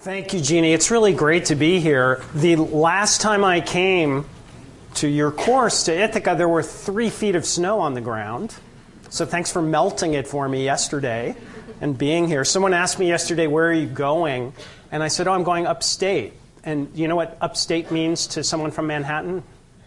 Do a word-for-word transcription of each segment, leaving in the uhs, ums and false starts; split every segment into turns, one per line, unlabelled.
Thank you, Jeannie. It's really great to be here. The last time I came to your course, to Ithaca, there were three feet of snow on the ground. So thanks for melting it for me yesterday and being here. Someone asked me yesterday, where are you going? And I said, oh, I'm going upstate. And you know what upstate means to someone from Manhattan?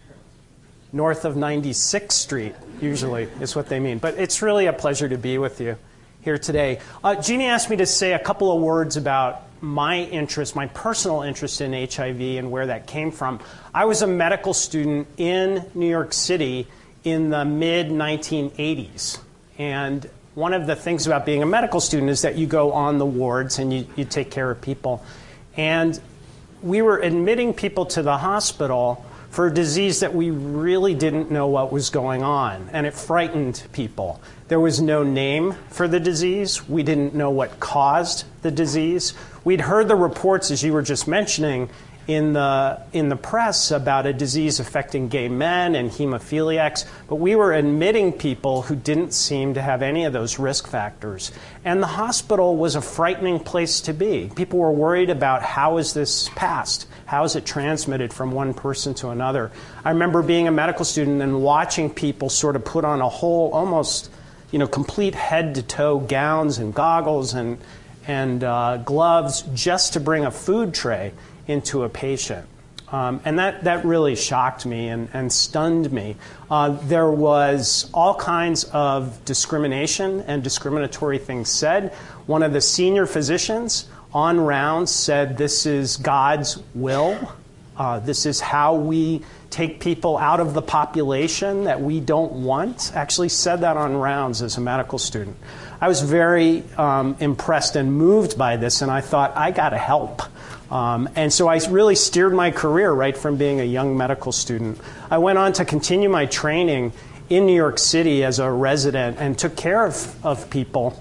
North of ninety-sixth Street, usually, is what they mean. But it's really a pleasure to be with you here today. Uh, Jeannie asked me to say a couple of words about my interest, my personal interest in H I V and where that came from. I was a medical student in New York City in the mid nineteen eighties. And one of the things about being a medical student is that you go on the wards and you, you take care of people. And we were admitting people to the hospital for a disease that we really didn't know what was going on, and it frightened people. There was no name for the disease. We didn't know what caused the disease. We'd heard the reports, as you were just mentioning, in the, in the press about a disease affecting gay men and hemophiliacs, but we were admitting people who didn't seem to have any of those risk factors. And the hospital was a frightening place to be. People were worried about how is this passed? How is it transmitted from one person to another? I remember being a medical student and watching people sort of put on a whole, almost, you know, complete head-to-toe gowns and goggles and, and uh, gloves just to bring a food tray into a patient. Um, and that, that really shocked me and, and stunned me. Uh, there was all kinds of discrimination and discriminatory things said. One of the senior physicians on rounds said, this is God's will. Uh, this is how we take people out of the population that we don't want. Actually said that on rounds as a medical student. I was very um, impressed and moved by this, and I thought, I got to help. Um, and so I really steered my career right from being a young medical student. I went on to continue my training in New York City as a resident and took care of, of people.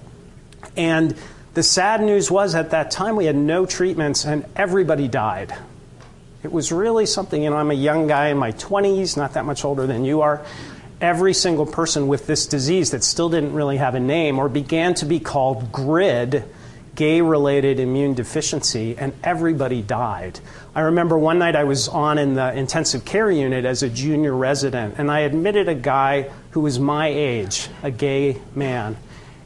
And the sad news was at that time we had no treatments and everybody died. It was really something, you know, I'm a young guy in my twenties, not that much older than you are. Every single person with this disease that still didn't really have a name or began to be called GRID, gay-related immune deficiency, and everybody died. I remember one night I was on in the intensive care unit as a junior resident, and I admitted a guy who was my age, a gay man,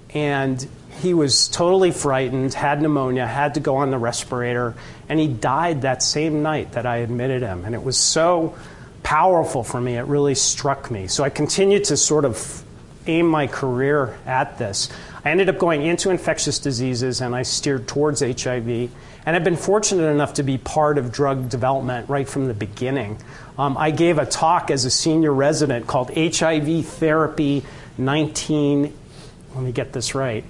and he was totally frightened, had pneumonia, had to go on the respirator, and he died that same night that I admitted him. And it was so powerful for me, it really struck me. So I continued to sort of aim my career at this. I ended up going into infectious diseases, and I steered towards H I V. And I've been fortunate enough to be part of drug development right from the beginning. Um, I gave a talk as a senior resident called H I V Therapy nineteen, let me get this right,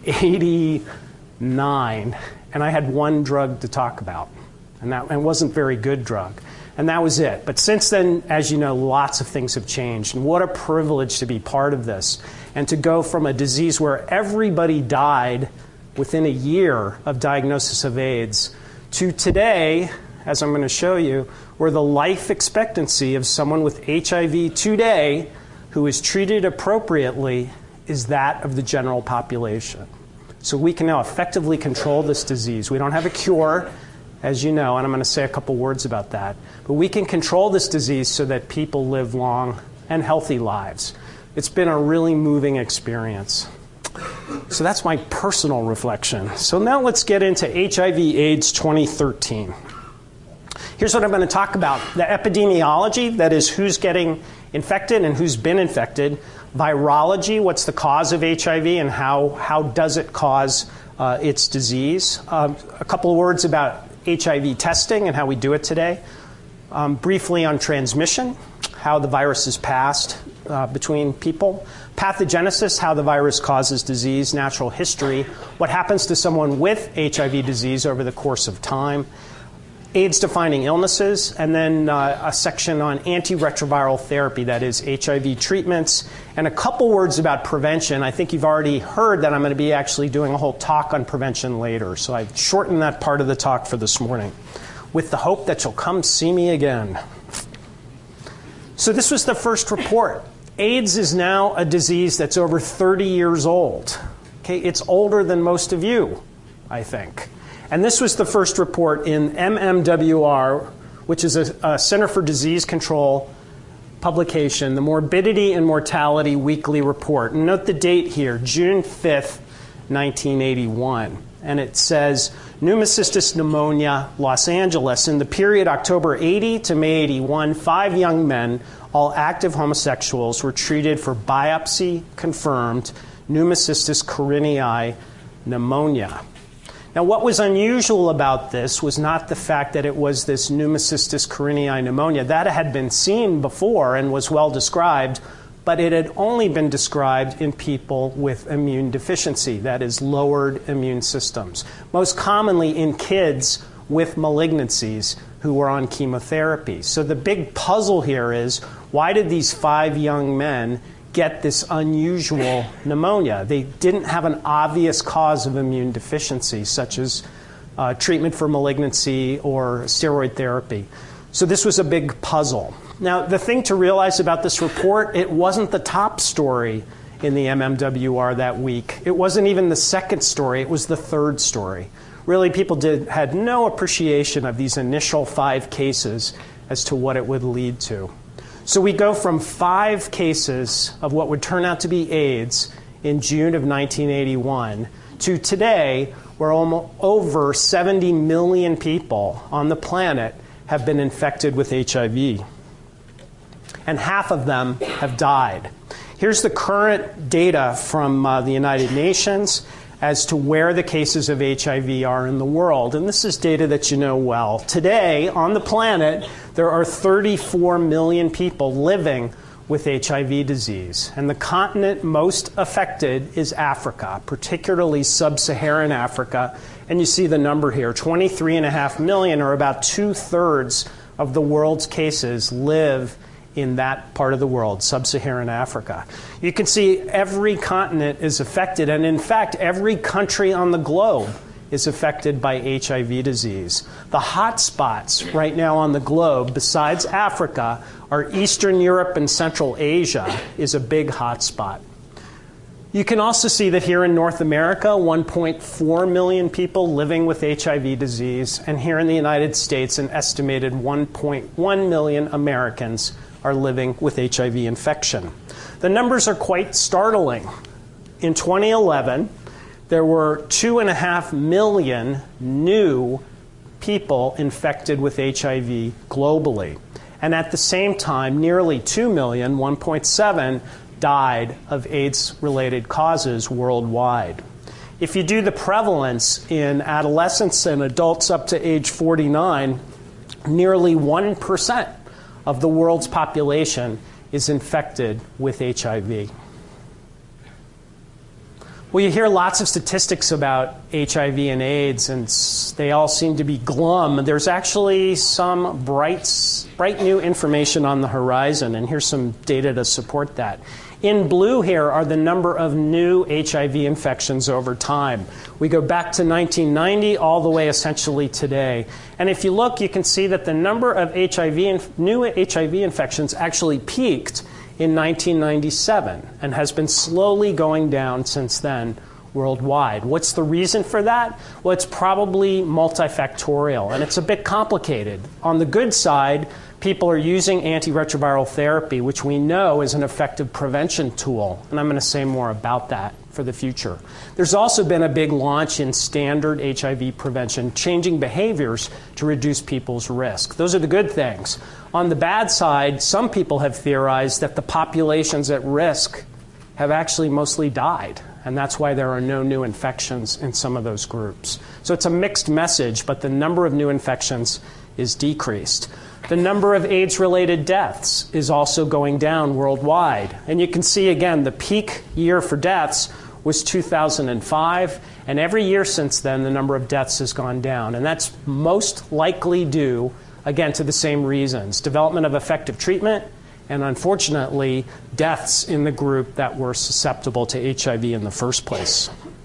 eighty-nine. And I had one drug to talk about, and that and wasn't a very good drug. And that was it. But since then, as you know, lots of things have changed. And what a privilege to be part of this. And to go from a disease where everybody died within a year of diagnosis of AIDS to today, as I'm going to show you, where the life expectancy of someone with H I V today who is treated appropriately is that of the general population. So we can now effectively control this disease. We don't have a cure, as you know, and I'm going to say a couple words about that. But we can control this disease so that people live long and healthy lives. It's been a really moving experience. So that's my personal reflection. So now let's get into H I V AIDS twenty thirteen. Here's what I'm going to talk about. The epidemiology, that is who's getting infected and who's been infected. Virology, what's the cause of H I V and how, how does it cause uh, its disease. Um, a couple of words about H I V testing and how we do it today. Um, briefly on transmission, how the virus is passed uh, between people. Pathogenesis, how the virus causes disease. Natural history, what happens to someone with H I V disease over the course of time. AIDS-defining illnesses, and then uh, a section on antiretroviral therapy, that is H I V treatments, and a couple words about prevention. I think you've already heard that I'm going to be actually doing a whole talk on prevention later, so I've shortened that part of the talk for this morning, with the hope that you'll come see me again. So this was the first report. AIDS is now a disease that's over thirty years old. Okay, it's older than most of you, I think. And this was the first report in M M W R, which is a, a Center for Disease Control publication, the Morbidity and Mortality Weekly Report. And note the date here, June fifth, nineteen eighty-one. And it says, pneumocystis pneumonia, Los Angeles. In the period October eighty to May eighty-one, five young men, all active homosexuals, were treated for biopsy-confirmed pneumocystis carinii pneumonia. Now, what was unusual about this was not the fact that it was this pneumocystis carinii pneumonia. That had been seen before and was well described, but it had only been described in people with immune deficiency, that is, lowered immune systems, most commonly in kids with malignancies who were on chemotherapy. So the big puzzle here is, why did these five young men get this unusual pneumonia? They didn't have an obvious cause of immune deficiency, such as uh, treatment for malignancy or steroid therapy. So this was a big puzzle. Now, the thing to realize about this report, it wasn't the top story in the M M W R that week. It wasn't even the second story. It was the third story. Really, people did, had no appreciation of these initial five cases as to what it would lead to. So we go from five cases of what would turn out to be AIDS in June of nineteen eighty-one to today, where almost over seventy million people on the planet have been infected with H I V. And half of them have died. Here's the current data from uh, the United Nations as to where the cases of H I V are in the world. And this is data that you know well. Today, on the planet, there are thirty-four million people living with H I V disease. And the continent most affected is Africa, particularly sub-Saharan Africa. And you see the number here, twenty-three point five million, or about two-thirds of the world's cases live in that part of the world, sub-Saharan Africa. You can see every continent is affected, and in fact, every country on the globe is affected by H I V disease. The hot spots right now on the globe, besides Africa, are Eastern Europe and Central Asia is a big hot spot. You can also see that here in North America, one point four million people living with H I V disease, and here in the United States, an estimated one point one million Americans are living with H I V infection. The numbers are quite startling. In twenty eleven, there were two and a half million new people infected with H I V globally. And at the same time, nearly two million, one point seven, died of AIDS-related causes worldwide. If you do the prevalence in adolescents and adults up to age forty-nine, nearly one percent of the world's population is infected with H I V. Well, you hear lots of statistics about H I V and AIDS, and they all seem to be glum. There's actually some bright, bright new information on the horizon, and here's some data to support that. In blue here are the number of new H I V infections over time. We go back to nineteen ninety all the way essentially today. And if you look, you can see that the number of H I V inf- new H I V infections actually peaked in nineteen ninety-seven and has been slowly going down since then worldwide. What's the reason for that? Well, it's probably multifactorial, and it's a bit complicated. On the good side, people are using antiretroviral therapy, which we know is an effective prevention tool, and I'm going to say more about that for the future. There's also been a big launch in standard H I V prevention, changing behaviors to reduce people's risk. Those are the good things. On the bad side, some people have theorized that the populations at risk have actually mostly died, and that's why there are no new infections in some of those groups. So it's a mixed message, but the number of new infections is decreased. The number of AIDS-related deaths is also going down worldwide. And you can see, again, the peak year for deaths was two thousand five, and every year since then, the number of deaths has gone down. And that's most likely due, again, to the same reasons: development of effective treatment, and unfortunately, deaths in the group that were susceptible to H I V in the first place.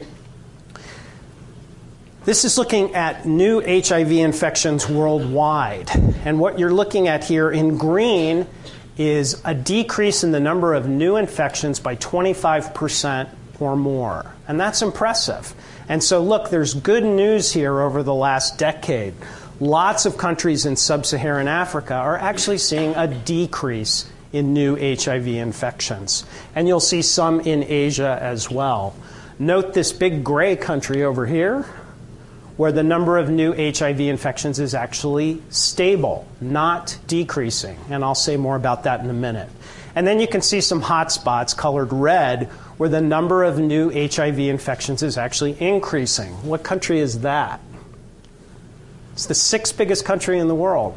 This is looking at new H I V infections worldwide. And what you're looking at here in green is a decrease in the number of new infections by twenty-five percent or more. And that's impressive. And so look, there's good news here over the last decade. Lots of countries in sub-Saharan Africa are actually seeing a decrease in new H I V infections. And you'll see some in Asia as well. Note this big gray country over here, where the number of new H I V infections is actually stable, not decreasing. And I'll say more about that in a minute. And then you can see some hot spots colored red, where the number of new H I V infections is actually increasing. What country is that? It's the sixth biggest country in the world.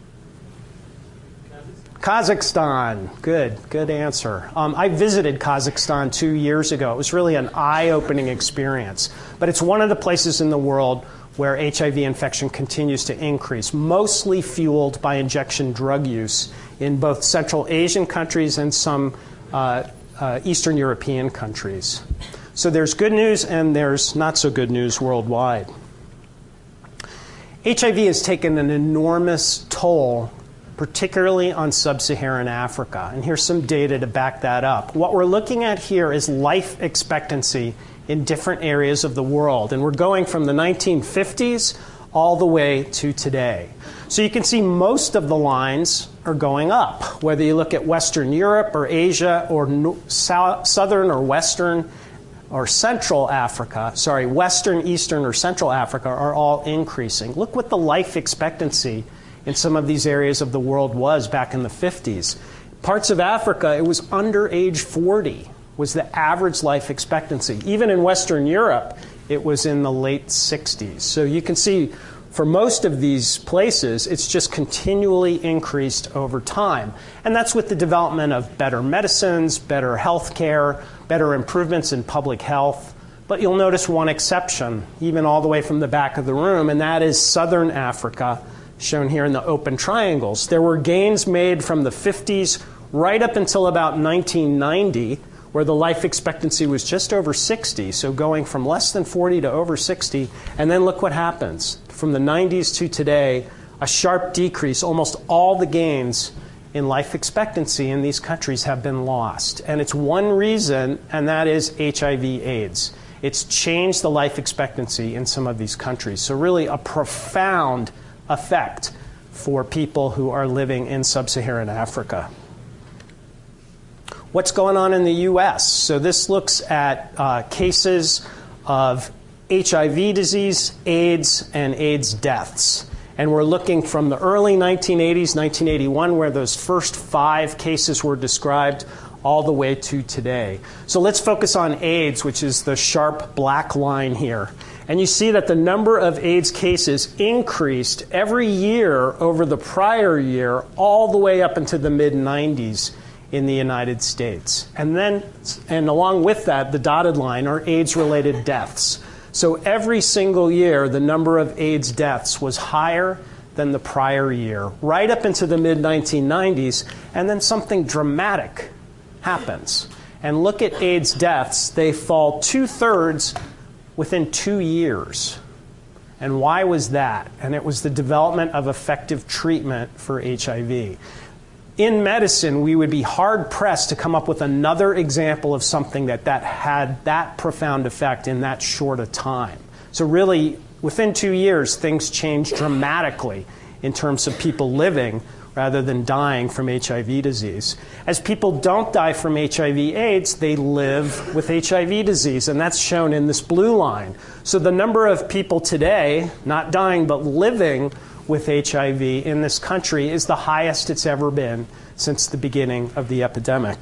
Kazakhstan. Good, good answer. Um, I visited Kazakhstan two years ago. It was really an eye-opening experience. But it's one of the places in the world where H I V infection continues to increase, mostly fueled by injection drug use in both Central Asian countries and some uh, uh, Eastern European countries. So there's good news and there's not so good news worldwide. H I V has taken an enormous toll, particularly on sub-Saharan Africa. And here's some data to back that up. What we're looking at here is life expectancy in different areas of the world. And we're going from the nineteen fifties all the way to today. So you can see most of the lines are going up, whether you look at Western Europe or Asia or no, south, Southern or Western or Central Africa, sorry, Western, Eastern, or Central Africa are all increasing. Look what the life expectancy in some of these areas of the world was back in the fifties. Parts of Africa, it was under age forty was the average life expectancy. Even in Western Europe, it was in the late sixties. So you can see for most of these places, it's just continually increased over time. And that's with the development of better medicines, better health care, better improvements in public health. But you'll notice one exception, even all the way from the back of the room, and that is Southern Africa, shown here in the open triangles. There were gains made from the fifties right up until about nineteen ninety, where the life expectancy was just over sixty, so going from less than forty to over sixty. And then look what happens. From the nineties to today, a sharp decrease. Almost all the gains in life expectancy in these countries have been lost. And it's one reason, and that is H I V AIDS. It's changed the life expectancy in some of these countries. So really a profound effect for people who are living in sub-Saharan Africa. What's going on in the U S? So this looks at uh, cases of H I V disease, AIDS, and AIDS deaths. And we're looking from the early nineteen eighties, nineteen eighty-one, where those first five cases were described, all the way to today. So let's focus on AIDS, which is the sharp black line here. And you see that the number of AIDS cases increased every year over the prior year, all the way up into the mid nineties in the United States. And then, and along with that, the dotted line are AIDS-related deaths. So every single year, the number of AIDS deaths was higher than the prior year, right up into the mid nineteen nineties, and then something dramatic happens. And look at AIDS deaths. They fall two-thirds within two years. And why was that? And it was the development of effective treatment for H I V. In medicine, we would be hard-pressed to come up with another example of something that, that had that profound effect in that short a time. So really, within two years, things changed dramatically in terms of people living rather than dying from H I V disease. As people don't die from H I V AIDS, they live with H I V disease, and that's shown in this blue line. So the number of people today, not dying but living with H I V in this country is the highest it's ever been since the beginning of the epidemic.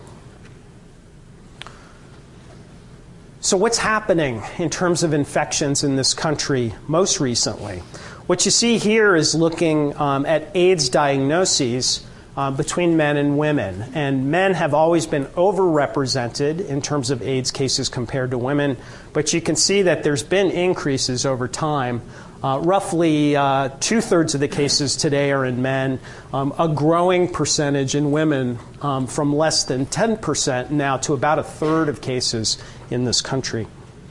So what's happening in terms of infections in this country most recently? What you see here is looking um, at AIDS diagnoses uh, between men and women. And men have always been overrepresented in terms of AIDS cases compared to women. But you can see that there's been increases over time. Uh, roughly uh, two-thirds of the cases today are in men, um, a growing percentage in women um, from less than ten percent now to about a third of cases in this country.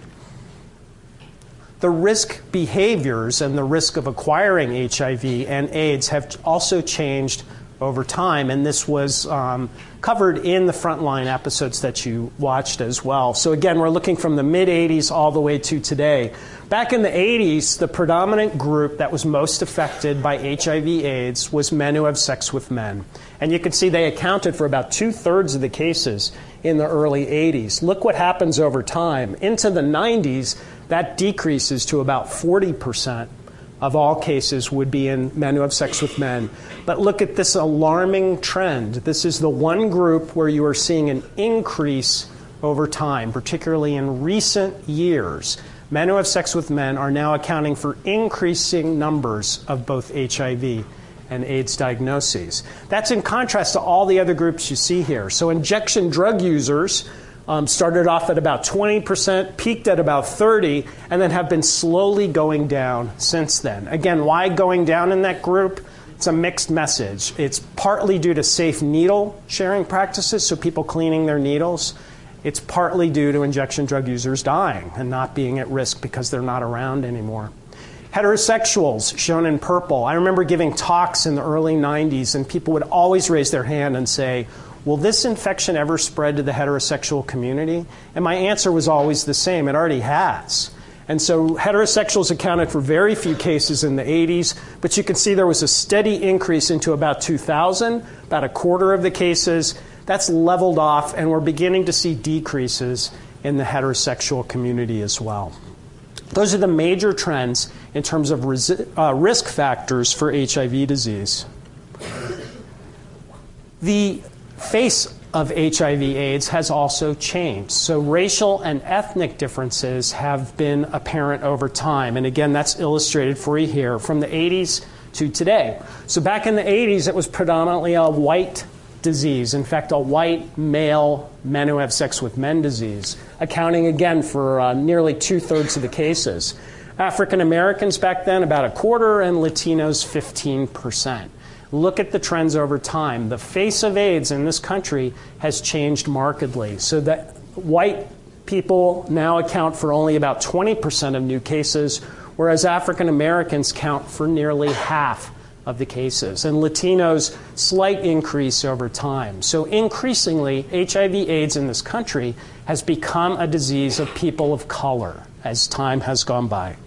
The risk behaviors and the risk of acquiring H I V and AIDS have also changed over time, and this was um, covered in the Frontline episodes that you watched as well. So again, we're looking from the mid eighties all the way to today. Back in the eighties, the predominant group that was most affected by H I V AIDS was men who have sex with men. And you can see they accounted for about two-thirds of the cases in the early eighties. Look what happens over time. Into the nineties, that decreases to about forty percent of all cases would be in men who have sex with men. But look at this alarming trend. This is the one group where you are seeing an increase over time, particularly in recent years. Men who have sex with men are now accounting for increasing numbers of both H I V and AIDS diagnoses. That's in contrast to all the other groups you see here. So injection drug users Um, started off at about twenty percent, peaked at about thirty, and then have been slowly going down since then. Again, why going down in that group? It's a mixed message. It's partly due to safe needle sharing practices, so people cleaning their needles. It's partly due to injection drug users dying and not being at risk because they're not around anymore. Heterosexuals, shown in purple. I remember giving talks in the early nineties, and people would always raise their hand and say, will this infection ever spread to the heterosexual community? And my answer was always the same. It already has. And so heterosexuals accounted for very few cases in the eighties, but you can see there was a steady increase into about two thousand, about a quarter of the cases. That's leveled off, and we're beginning to see decreases in the heterosexual community as well. Those are the major trends in terms of resi- uh, risk factors for H I V disease. The face of H I V AIDS has also changed. So racial and ethnic differences have been apparent over time. And again, that's illustrated for you here from the eighties to today. So back in the eighties, it was predominantly a white disease. In fact, a white male men who have sex with men disease, accounting again for uh, nearly two-thirds of the cases. African Americans back then, about a quarter, and Latinos, fifteen percent. Look at the trends over time. The face of AIDS in this country has changed markedly. So that white people now account for only about twenty percent of new cases, whereas African Americans count for nearly half of the cases. And Latinos, slight increase over time. So increasingly, H I V AIDS in this country has become a disease of people of color as time has gone by.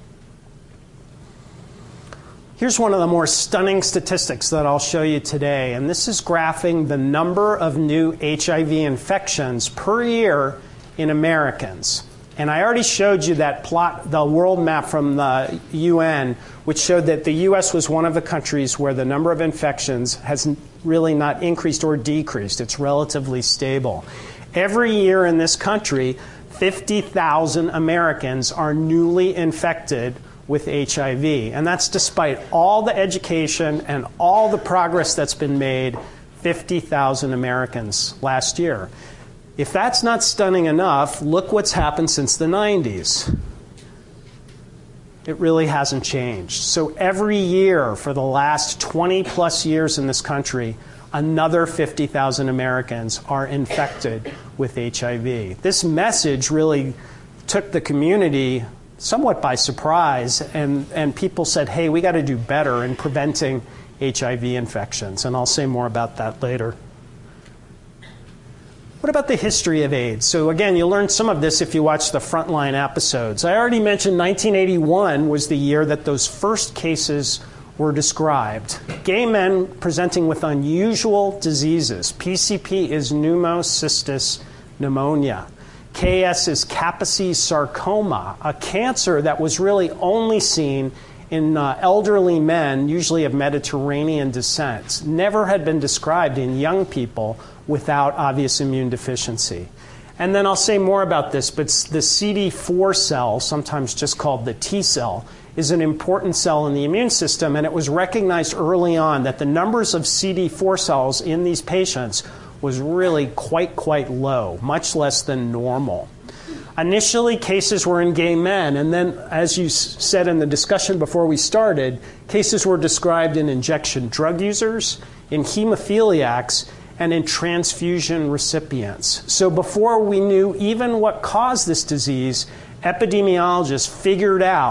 Here's one of the more stunning statistics that I'll show you today, and this is graphing the number of new H I V infections per year in Americans. And I already showed you that plot, the world map from the U N, which showed that the U S was one of the countries where the number of infections has really not increased or decreased. It's relatively stable. Every year in this country, fifty thousand Americans are newly infected with H I V. And that's despite all the education and all the progress that's been made, fifty thousand Americans last year. If that's not stunning enough, look what's happened since the nineties. It really hasn't changed. So every year for the last twenty plus years in this country, another fifty thousand Americans are infected with H I V. This message really took the community somewhat by surprise, and, and people said, hey, we got to do better in preventing H I V infections, and I'll say more about that later. What about the history of AIDS? So again, you'll learn some of this if you watch the Frontline episodes. I already mentioned nineteen eighty-one was the year that those first cases were described. Gay men presenting with unusual diseases. P C P is pneumocystis pneumonia. K S is Kaposi sarcoma, a cancer that was really only seen in uh, elderly men, usually of Mediterranean descent. Never had been described in young people without obvious immune deficiency. And then I'll say more about this, but the C D four cell, sometimes just called the T cell, is an important cell in the immune system, and it was recognized early on that the numbers of C D four cells in these patients was really quite, quite low, much less than normal. Initially, cases were in gay men, and then, as you said in the discussion before we started, cases were described in injection drug users, in hemophiliacs, and in transfusion recipients. So before we knew even what caused this disease, epidemiologists figured out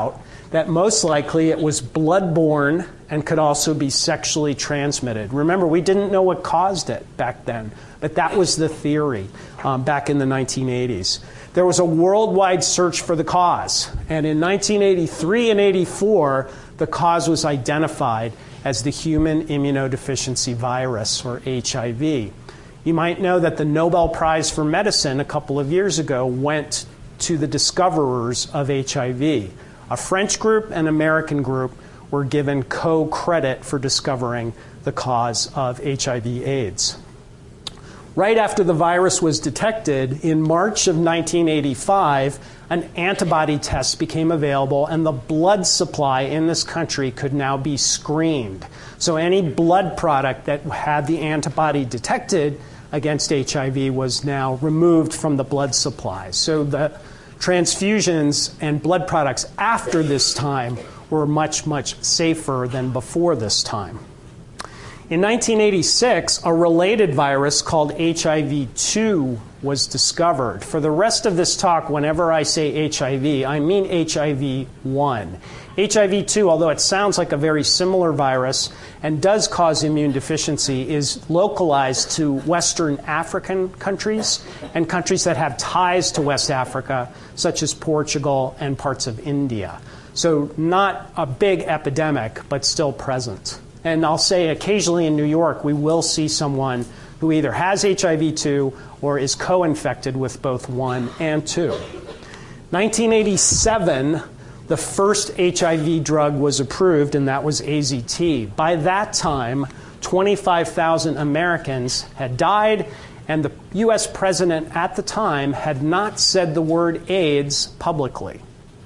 that most likely it was bloodborne and could also be sexually transmitted. Remember, we didn't know what caused it back then, but that was the theory um, back in the nineteen eighties. There was a worldwide search for the cause, and in nineteen eighty-three and eighty-four, the cause was identified as the human immunodeficiency virus, or H I V. You might know that the Nobel Prize for Medicine a couple of years ago went to the discoverers of H I V. A French group and an American group were given co-credit for discovering the cause of H I V AIDS. Right after the virus was detected, in March of nineteen eighty-five, an antibody test became available, and the blood supply in this country could now be screened. So any blood product that had the antibody detected against H I V was now removed from the blood supply. So the transfusions and blood products after this time were much, much safer than before this time. In nineteen eighty-six, a related virus called H I V two was discovered. For the rest of this talk, whenever I say H I V, I mean H I V one. H I V two, although it sounds like a very similar virus and does cause immune deficiency, is localized to Western African countries and countries that have ties to West Africa, such as Portugal and parts of India. So not a big epidemic, but still present. And I'll say occasionally in New York, we will see someone who either has H I V two or is co-infected with both one and two. nineteen eighty-seven, the first H I V drug was approved, and that was A Z T. By that time, twenty-five thousand Americans had died, and the U S president at the time had not said the word AIDS publicly.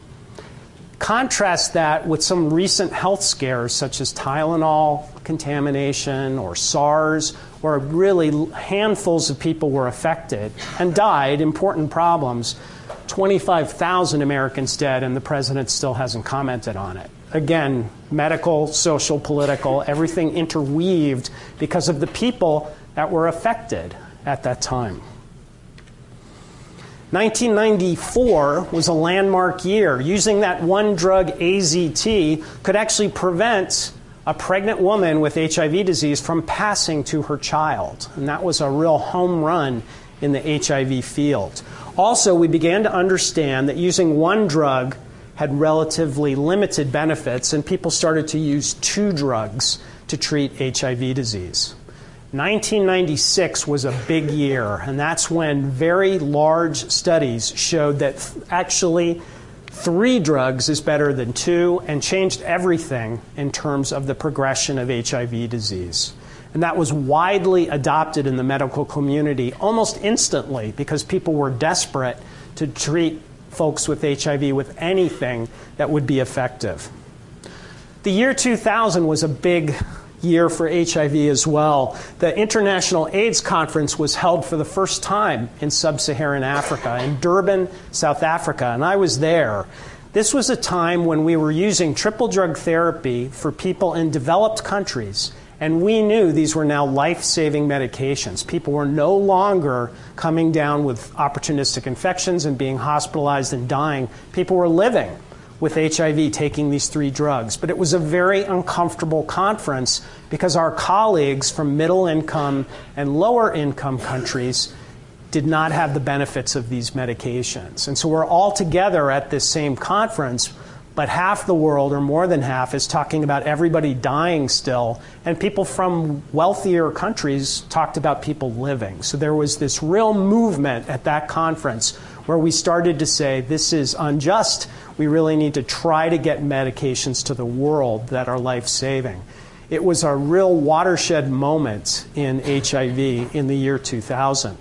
Contrast that with some recent health scares, such as Tylenol contamination or SARS, where really handfuls of people were affected and died, important problems. twenty-five thousand Americans dead, and the president still hasn't commented on it. Again, medical, social, political, everything interweaved because of the people that were affected at that time. nineteen ninety-four was a landmark year. Using that one drug, A Z T, could actually prevent a pregnant woman with H I V disease from passing to her child. And that was a real home run in the H I V field. Also, we began to understand that using one drug had relatively limited benefits, and people started to use two drugs to treat H I V disease. nineteen ninety-six was a big year, and that's when very large studies showed that actually three drugs is better than two, and changed everything in terms of the progression of H I V disease. And that was widely adopted in the medical community almost instantly because people were desperate to treat folks with H I V with anything that would be effective. The year two thousand was a big year for H I V as well. The International AIDS Conference was held for the first time in sub-Saharan Africa, in Durban, South Africa, and I was there. This was a time when we were using triple drug therapy for people in developed countries, and we knew these were now life-saving medications. People were no longer coming down with opportunistic infections and being hospitalized and dying. People were living with H I V taking these three drugs. But it was a very uncomfortable conference because our colleagues from middle-income and lower-income countries did not have the benefits of these medications. And so we're all together at this same conference, but half the world, or more than half, is talking about everybody dying still, and people from wealthier countries talked about people living. So there was this real movement at that conference where we started to say, this is unjust. We really need to try to get medications to the world that are life-saving. It was a real watershed moment in H I V in the year two thousand.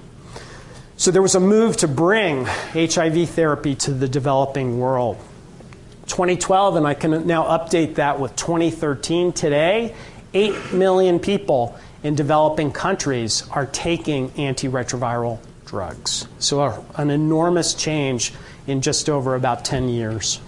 So there was a move to bring H I V therapy to the developing world. twenty twelve, and I can now update that with twenty thirteen. Today, eight million people in developing countries are taking antiretroviral drugs. So a, an enormous change in just over about ten years.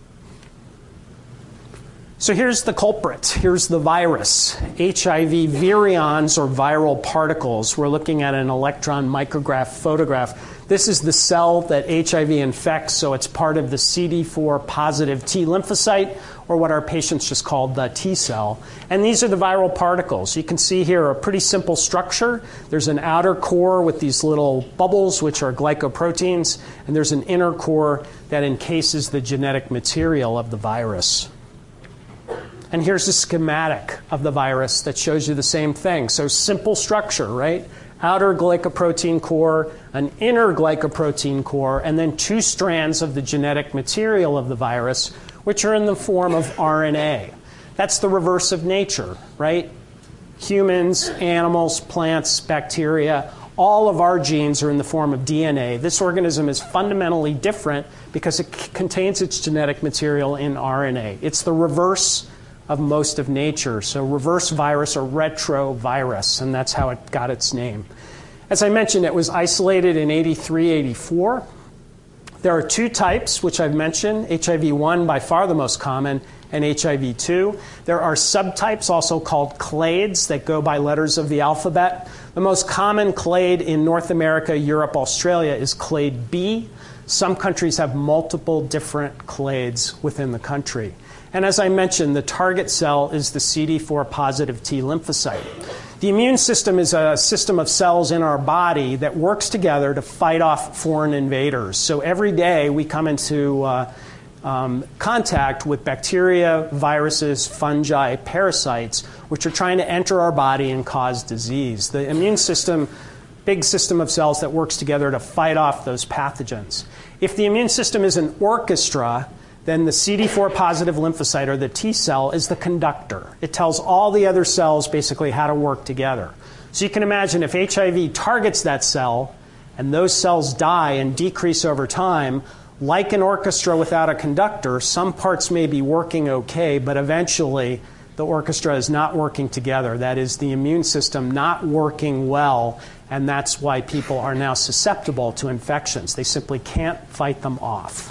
So here's the culprit. Here's the virus. H I V virions, or viral particles. We're looking at an electron micrograph photograph. This is the cell that H I V infects, so it's part of the C D four positive T lymphocyte, or what our patients just call the T cell. And these are the viral particles. You can see here a pretty simple structure. There's an outer core with these little bubbles, which are glycoproteins, and there's an inner core that encases the genetic material of the virus. And here's a schematic of the virus that shows you the same thing. So simple structure, right? Outer glycoprotein core, an inner glycoprotein core, and then two strands of the genetic material of the virus, which are in the form of R N A. That's the reverse of nature, right? Humans, animals, plants, bacteria, all of our genes are in the form of D N A. This organism is fundamentally different because it c- contains its genetic material in R N A. It's the reverse of most of nature. So reverse virus or retrovirus, and that's how it got its name. As I mentioned, it was isolated in eighty-three, eighty-four. There are two types, which I've mentioned, H I V one by far the most common, and H I V two. There are subtypes also called clades that go by letters of the alphabet. The most common clade in North America, Europe, Australia is clade B. Some countries have multiple different clades within the country. And as I mentioned, the target cell is the C D four positive T lymphocyte. The immune system is a system of cells in our body that works together to fight off foreign invaders. So every day we come into uh, um, contact with bacteria, viruses, fungi, parasites, which are trying to enter our body and cause disease. The immune system, big system of cells that works together to fight off those pathogens. If the immune system is an orchestra, then the C D four positive lymphocyte, or the T cell, is the conductor. It tells all the other cells basically how to work together. So you can imagine if H I V targets that cell and those cells die and decrease over time, like an orchestra without a conductor, some parts may be working okay, but eventually the orchestra is not working together. That is, the immune system not working well, and that's why people are now susceptible to infections. They simply can't fight them off.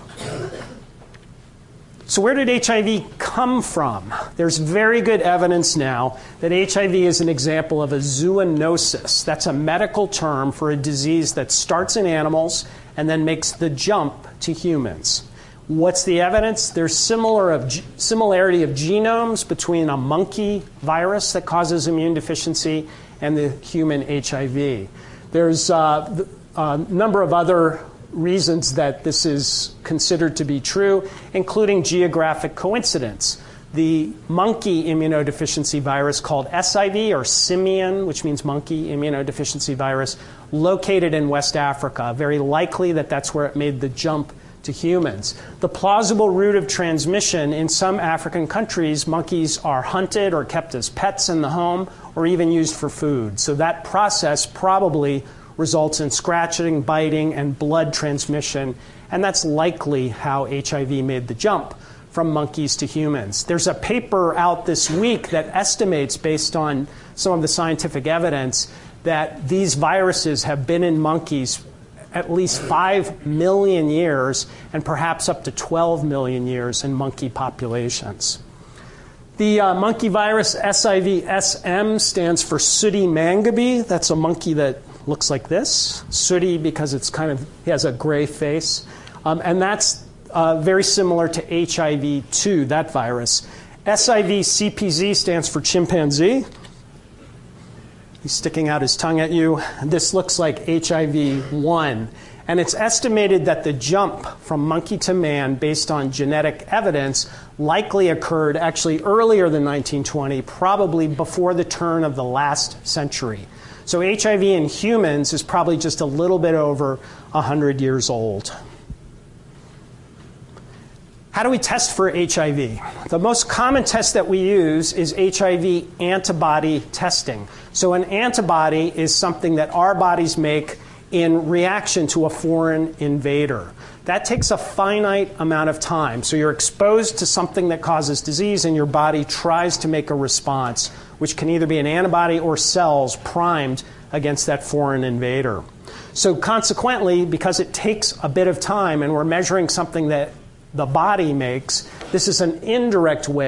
So where did H I V come from? There's very good evidence now that H I V is an example of a zoonosis. That's a medical term for a disease that starts in animals and then makes the jump to humans. What's the evidence? There's similar of, similarity of genomes between a monkey virus that causes immune deficiency and the human H I V. There's uh, a number of other reasons that this is considered to be true, including geographic coincidence. The monkey immunodeficiency virus called S I V, or simian, which means monkey immunodeficiency virus, located in West Africa. Very likely that that's where it made the jump to humans. The plausible route of transmission in some African countries, monkeys are hunted or kept as pets in the home or even used for food. So that process probably results in scratching, biting, and blood transmission, and that's likely how H I V made the jump from monkeys to humans. There's a paper out this week that estimates, based on some of the scientific evidence, that these viruses have been in monkeys at least five million years and perhaps up to twelve million years in monkey populations. The uh, monkey virus S I V S M stands for sooty mangabe. That's a monkey that looks like this, sooty because it's kind of, he has a gray face. Um, and that's uh, very similar to H I V two, that virus. S I V C P Z stands for chimpanzee. He's sticking out his tongue at you. This looks like H I V one. And it's estimated that the jump from monkey to man based on genetic evidence likely occurred actually earlier than nineteen twenty, probably before the turn of the last century. So H I V in humans is probably just a little bit over one hundred years old. How do we test for H I V? The most common test that we use is H I V antibody testing. So an antibody is something that our bodies make in reaction to a foreign invader. That takes a finite amount of time. So you're exposed to something that causes disease and your body tries to make a response, which can either be an antibody or cells primed against that foreign invader. So consequently, because it takes a bit of time and we're measuring something that the body makes, this is an indirect way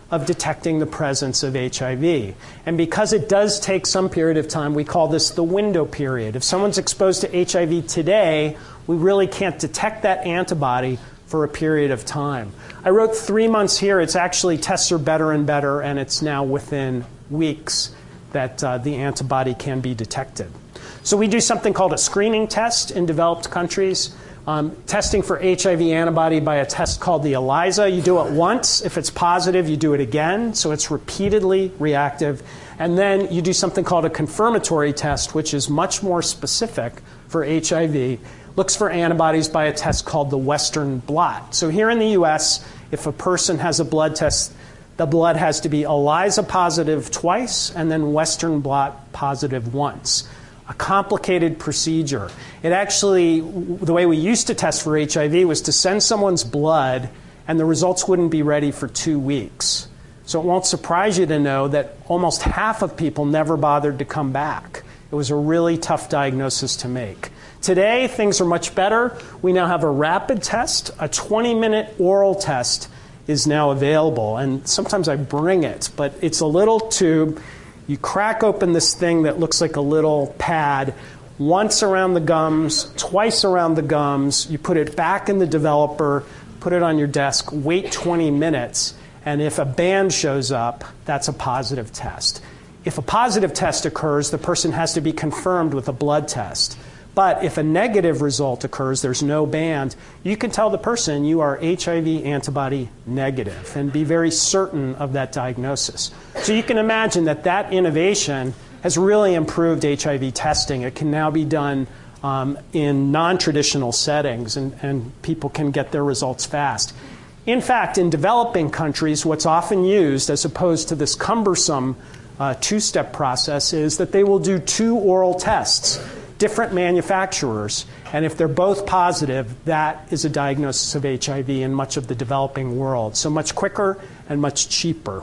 of detecting the presence of H I V. And because it does take some period of time, we call this the window period. If someone's exposed to H I V today, we really can't detect that antibody for a period of time. I wrote three months here. It's actually, tests are better and better, and it's now within weeks that uh, the antibody can be detected. So we do something called a screening test in developed countries. Um, testing for H I V antibody by a test called the ELISA. You do it once. If it's positive, you do it again. So it's repeatedly reactive. And then you do something called a confirmatory test, which is much more specific for H I V. Looks for antibodies by a test called the Western blot. So here in the U S, if a person has a blood test, the blood has to be ELISA positive twice and then Western blot positive once. A complicated procedure. It actually, the way we used to test for H I V was to send someone's blood and the results wouldn't be ready for two weeks. So it won't surprise you to know that almost half of people never bothered to come back. It was a really tough diagnosis to make. Today, things are much better. We now have a rapid test. A twenty minute oral test is now available. And sometimes I bring it, but it's a little tube. You crack open this thing that looks like a little pad, once around the gums, twice around the gums. You put it back in the developer, put it on your desk, wait twenty minutes, and if a band shows up, that's a positive test. If a positive test occurs, the person has to be confirmed with a blood test. But if a negative result occurs, there's no band, you can tell the person you are H I V antibody negative and be very certain of that diagnosis. So you can imagine that that innovation has really improved H I V testing. It can now be done um, in non-traditional settings, and, and people can get their results fast. In fact, in developing countries, what's often used, as opposed to this cumbersome uh, two-step process, is that they will do two oral tests. Different manufacturers, and if they're both positive, that is a diagnosis of H I V in much of the developing world. So much quicker and much cheaper.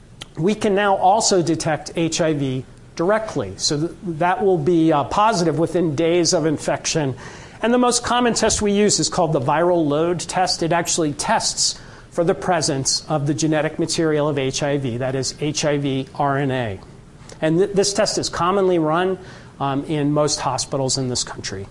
We can now also detect H I V directly, so th- that will be uh, positive within days of infection. And the most common test we use is called the viral load test. It actually tests for the presence of the genetic material of H I V, that is H I V R N A. And th- this test is commonly run Um, in most hospitals in this country.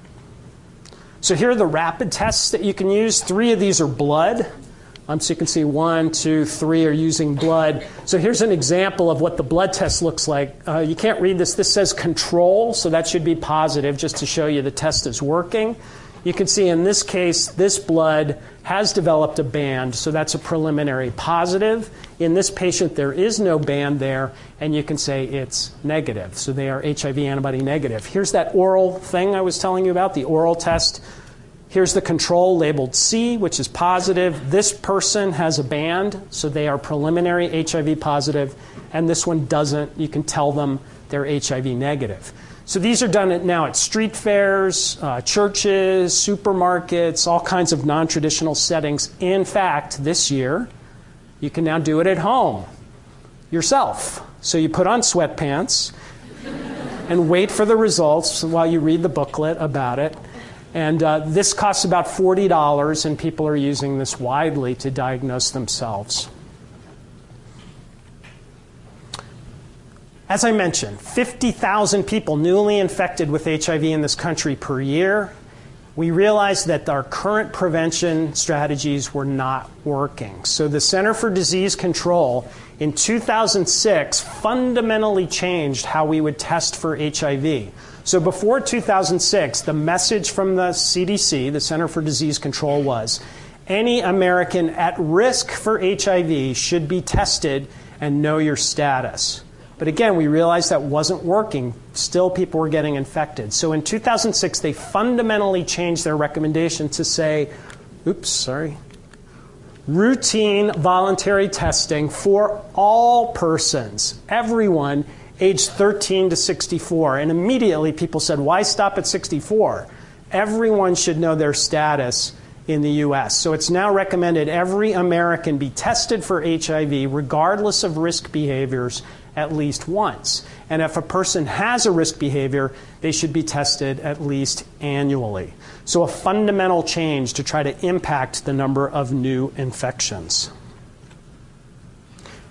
So here are the rapid tests that you can use. Three of these are blood. Um, so you can see one, two, three are using blood. So here's an example of what the blood test looks like. Uh, you can't read this. This says control, so that should be positive just to show you the test is working. You can see in this case, this blood has developed a band, so that's a preliminary positive. In this patient, there is no band there, and you can say it's negative. So they are H I V antibody negative. Here's that oral thing I was telling you about, the oral test. Here's the control labeled C, which is positive. This person has a band, so they are preliminary H I V positive, and this one doesn't. You can tell them they're H I V negative. So these are done at, now at street fairs, uh, churches, supermarkets, all kinds of non-traditional settings. In fact, this year, you can now do it at home yourself. So you put on sweatpants and wait for the results while you read the booklet about it. And uh, this costs about forty dollars, and people are using this widely to diagnose themselves. As I mentioned, fifty thousand people newly infected with H I V in this country per year. We realized that our current prevention strategies were not working. So the Center for Disease Control in two thousand six fundamentally changed how we would test for H I V. So before two thousand six, the message from the C D C, the Center for Disease Control, was any American at risk for H I V should be tested and know your status. But again, we realized that wasn't working. Still, people were getting infected. So in two thousand six, they fundamentally changed their recommendation to say, oops, sorry, routine voluntary testing for all persons, everyone aged thirteen to sixty-four. And immediately people said, why stop at sixty-four? Everyone should know their status in the U S. So it's now recommended every American be tested for H I V regardless of risk behaviors at least once. And if a person has a risk behavior, they should be tested at least annually. So a fundamental change to try to impact the number of new infections.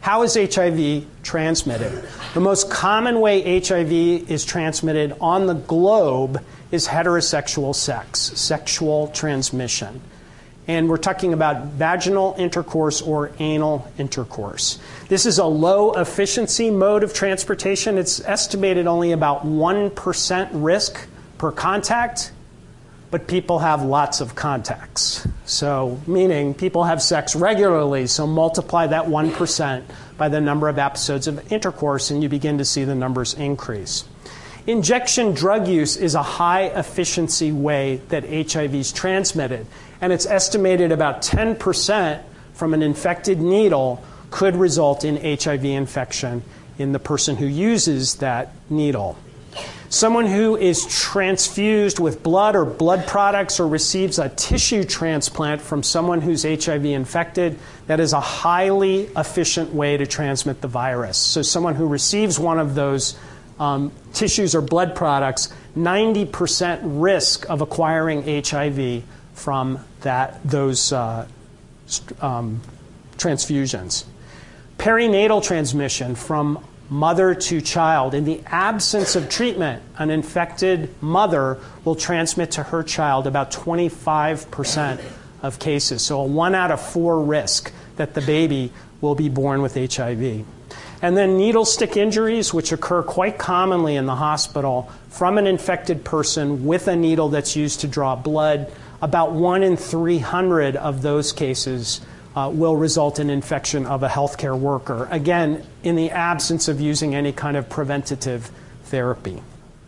How is H I V transmitted? The most common way H I V is transmitted on the globe is heterosexual sex, sexual transmission. And we're talking about vaginal intercourse or anal intercourse. This is a low efficiency mode of transportation. It's estimated only about one percent risk per contact, but people have lots of contacts. So, meaning people have sex regularly, so multiply that one percent by the number of episodes of intercourse, and you begin to see the numbers increase. Injection drug use is a high-efficiency way that H I V is transmitted, and it's estimated about ten percent from an infected needle could result in H I V infection in the person who uses that needle. Someone who is transfused with blood or blood products or receives a tissue transplant from someone who's H I V infected, that is a highly efficient way to transmit the virus. So someone who receives one of those um, tissues or blood products, ninety percent risk of acquiring H I V from that, those uh, um, transfusions. Perinatal transmission from mother to child. In the absence of treatment, an infected mother will transmit to her child about twenty-five percent of cases. So a one out of four risk that the baby will be born with H I V. And then needle stick injuries, which occur quite commonly in the hospital from an infected person with a needle that's used to draw blood. About one in three hundred of those cases Uh, will result in infection of a healthcare worker, again, in the absence of using any kind of preventative therapy.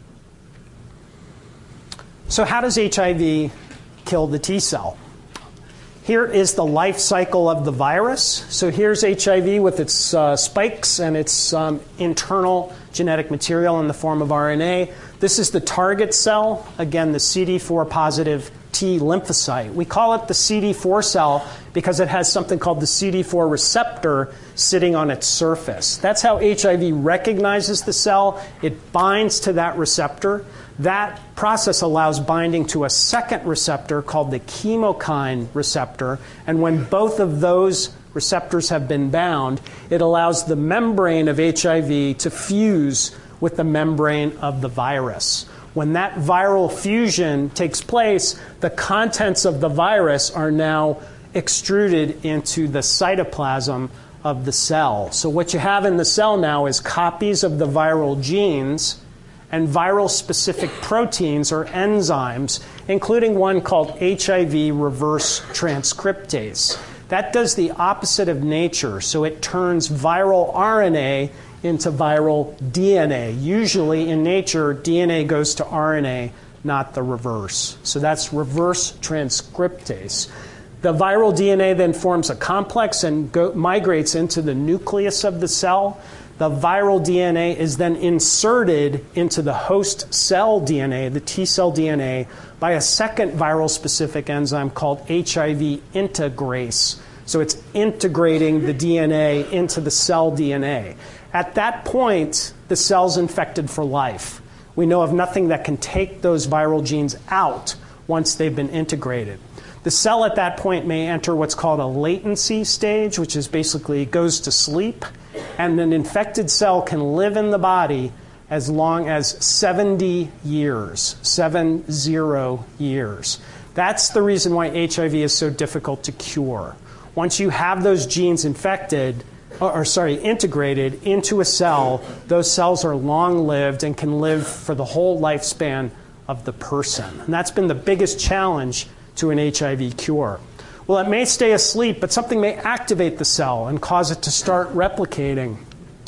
So how does H I V kill the T cell? Here is the life cycle of the virus. So here's H I V with its uh, spikes and its um, internal genetic material in the form of R N A. This is the target cell, again, the C D four positive T lymphocyte. We call it the C D four cell because it has something called the C D four receptor sitting on its surface. That's how H I V recognizes the cell. It binds to that receptor. That process allows binding to a second receptor called the chemokine receptor. And when both of those receptors have been bound, it allows the membrane of H I V to fuse with the membrane of the virus. When that viral fusion takes place, the contents of the virus are now extruded into the cytoplasm of the cell. So what you have in the cell now is copies of the viral genes and viral-specific proteins or enzymes, including one called H I V reverse transcriptase. That does the opposite of nature, so it turns viral R N A into viral D N A. Usually in nature, D N A goes to R N A, not the reverse. So that's reverse transcriptase. The viral D N A then forms a complex and go, migrates into the nucleus of the cell. The viral D N A is then inserted into the host cell D N A, the T cell D N A, by a second viral-specific enzyme called H I V integrase. So it's integrating the D N A into the cell D N A. At that point, the cell's infected for life. We know of nothing that can take those viral genes out once they've been integrated. The cell at that point may enter what's called a latency stage, which is basically goes to sleep, and an infected cell can live in the body as long as seventy years, seven zero years. That's the reason why H I V is so difficult to cure. Once you have those genes infected, or, or sorry, integrated into a cell, those cells are long-lived and can live for the whole lifespan of the person. And that's been the biggest challenge to an H I V cure. Well, it may stay asleep, but something may activate the cell and cause it to start replicating.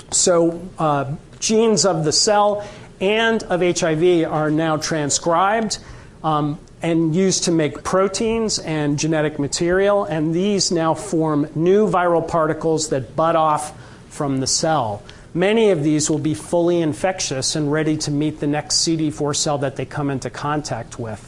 So uh, genes of the cell and of H I V are now transcribed um, and used to make proteins and genetic material, and these now form new viral particles that bud off from the cell. Many of these will be fully infectious and ready to meet the next C D four cell that they come into contact with.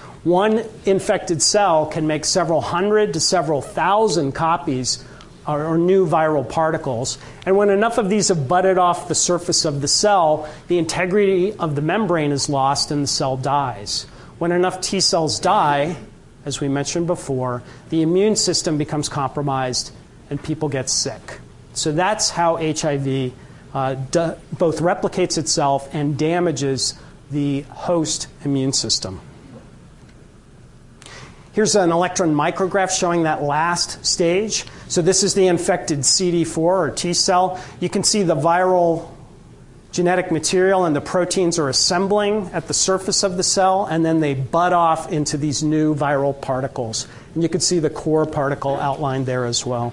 One infected cell can make several hundred to several thousand copies or, or new viral particles. And when enough of these have budded off the surface of the cell, the integrity of the membrane is lost and the cell dies. When enough T cells die, as we mentioned before, the immune system becomes compromised and people get sick. So that's how H I V uh, do, both replicates itself and damages the host immune system. Here's an electron micrograph showing that last stage. So this is the infected C D four or T cell. You can see the viral genetic material and the proteins are assembling at the surface of the cell, and then they bud off into these new viral particles. And you can see the core particle outlined there as well.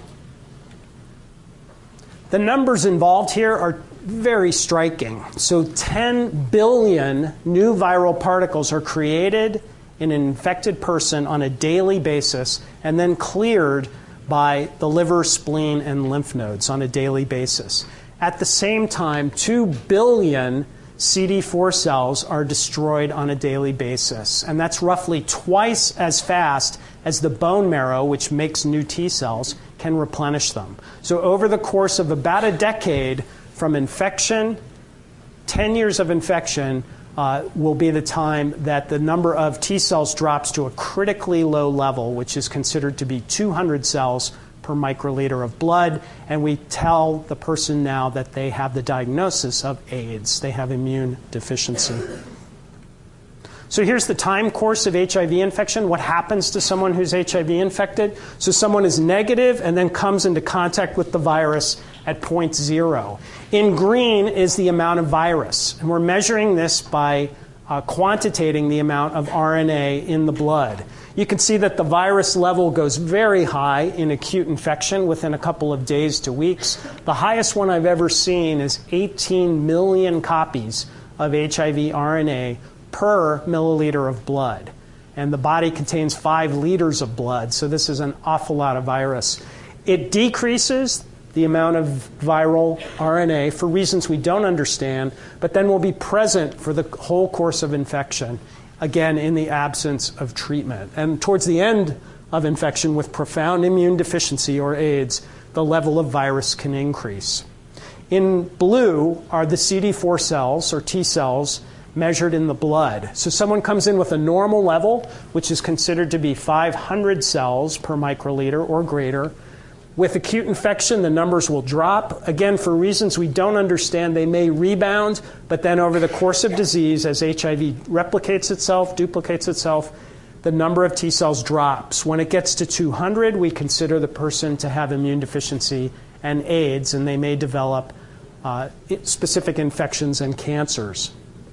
The numbers involved here are very striking. So ten billion new viral particles are created in an infected person on a daily basis and then cleared by the liver, spleen, and lymph nodes on a daily basis. At the same time, two billion C D four cells are destroyed on a daily basis. And that's roughly twice as fast as the bone marrow, which makes new T cells, can replenish them. So over the course of about a decade, from infection, ten years of infection, uh, will be the time that the number of T cells drops to a critically low level, which is considered to be two hundred cells per microliter of blood, and we tell the person now that they have the diagnosis of AIDS. They have immune deficiency. So here's the time course of H I V infection. What happens to someone who's H I V infected? So someone is negative and then comes into contact with the virus at point zero. In green is the amount of virus, and we're measuring this by uh, quantitating the amount of R N A in the blood. You can see that the virus level goes very high in acute infection within a couple of days to weeks. The highest one I've ever seen is eighteen million copies of H I V R N A per milliliter of blood. And the body contains five liters of blood, so this is an awful lot of virus. It decreases the amount of viral R N A for reasons we don't understand, but then will be present for the whole course of infection, again, in the absence of treatment. And towards the end of infection with profound immune deficiency or AIDS, the level of virus can increase. In blue are the C D four cells or T cells measured in the blood. So someone comes in with a normal level, which is considered to be five hundred cells per microliter or greater. With acute infection, the numbers will drop. Again, for reasons we don't understand, they may rebound, but then over the course of disease, as H I V replicates itself, duplicates itself, the number of T cells drops. When it gets to two hundred, we consider the person to have immune deficiency and AIDS, and they may develop uh, specific infections and cancers.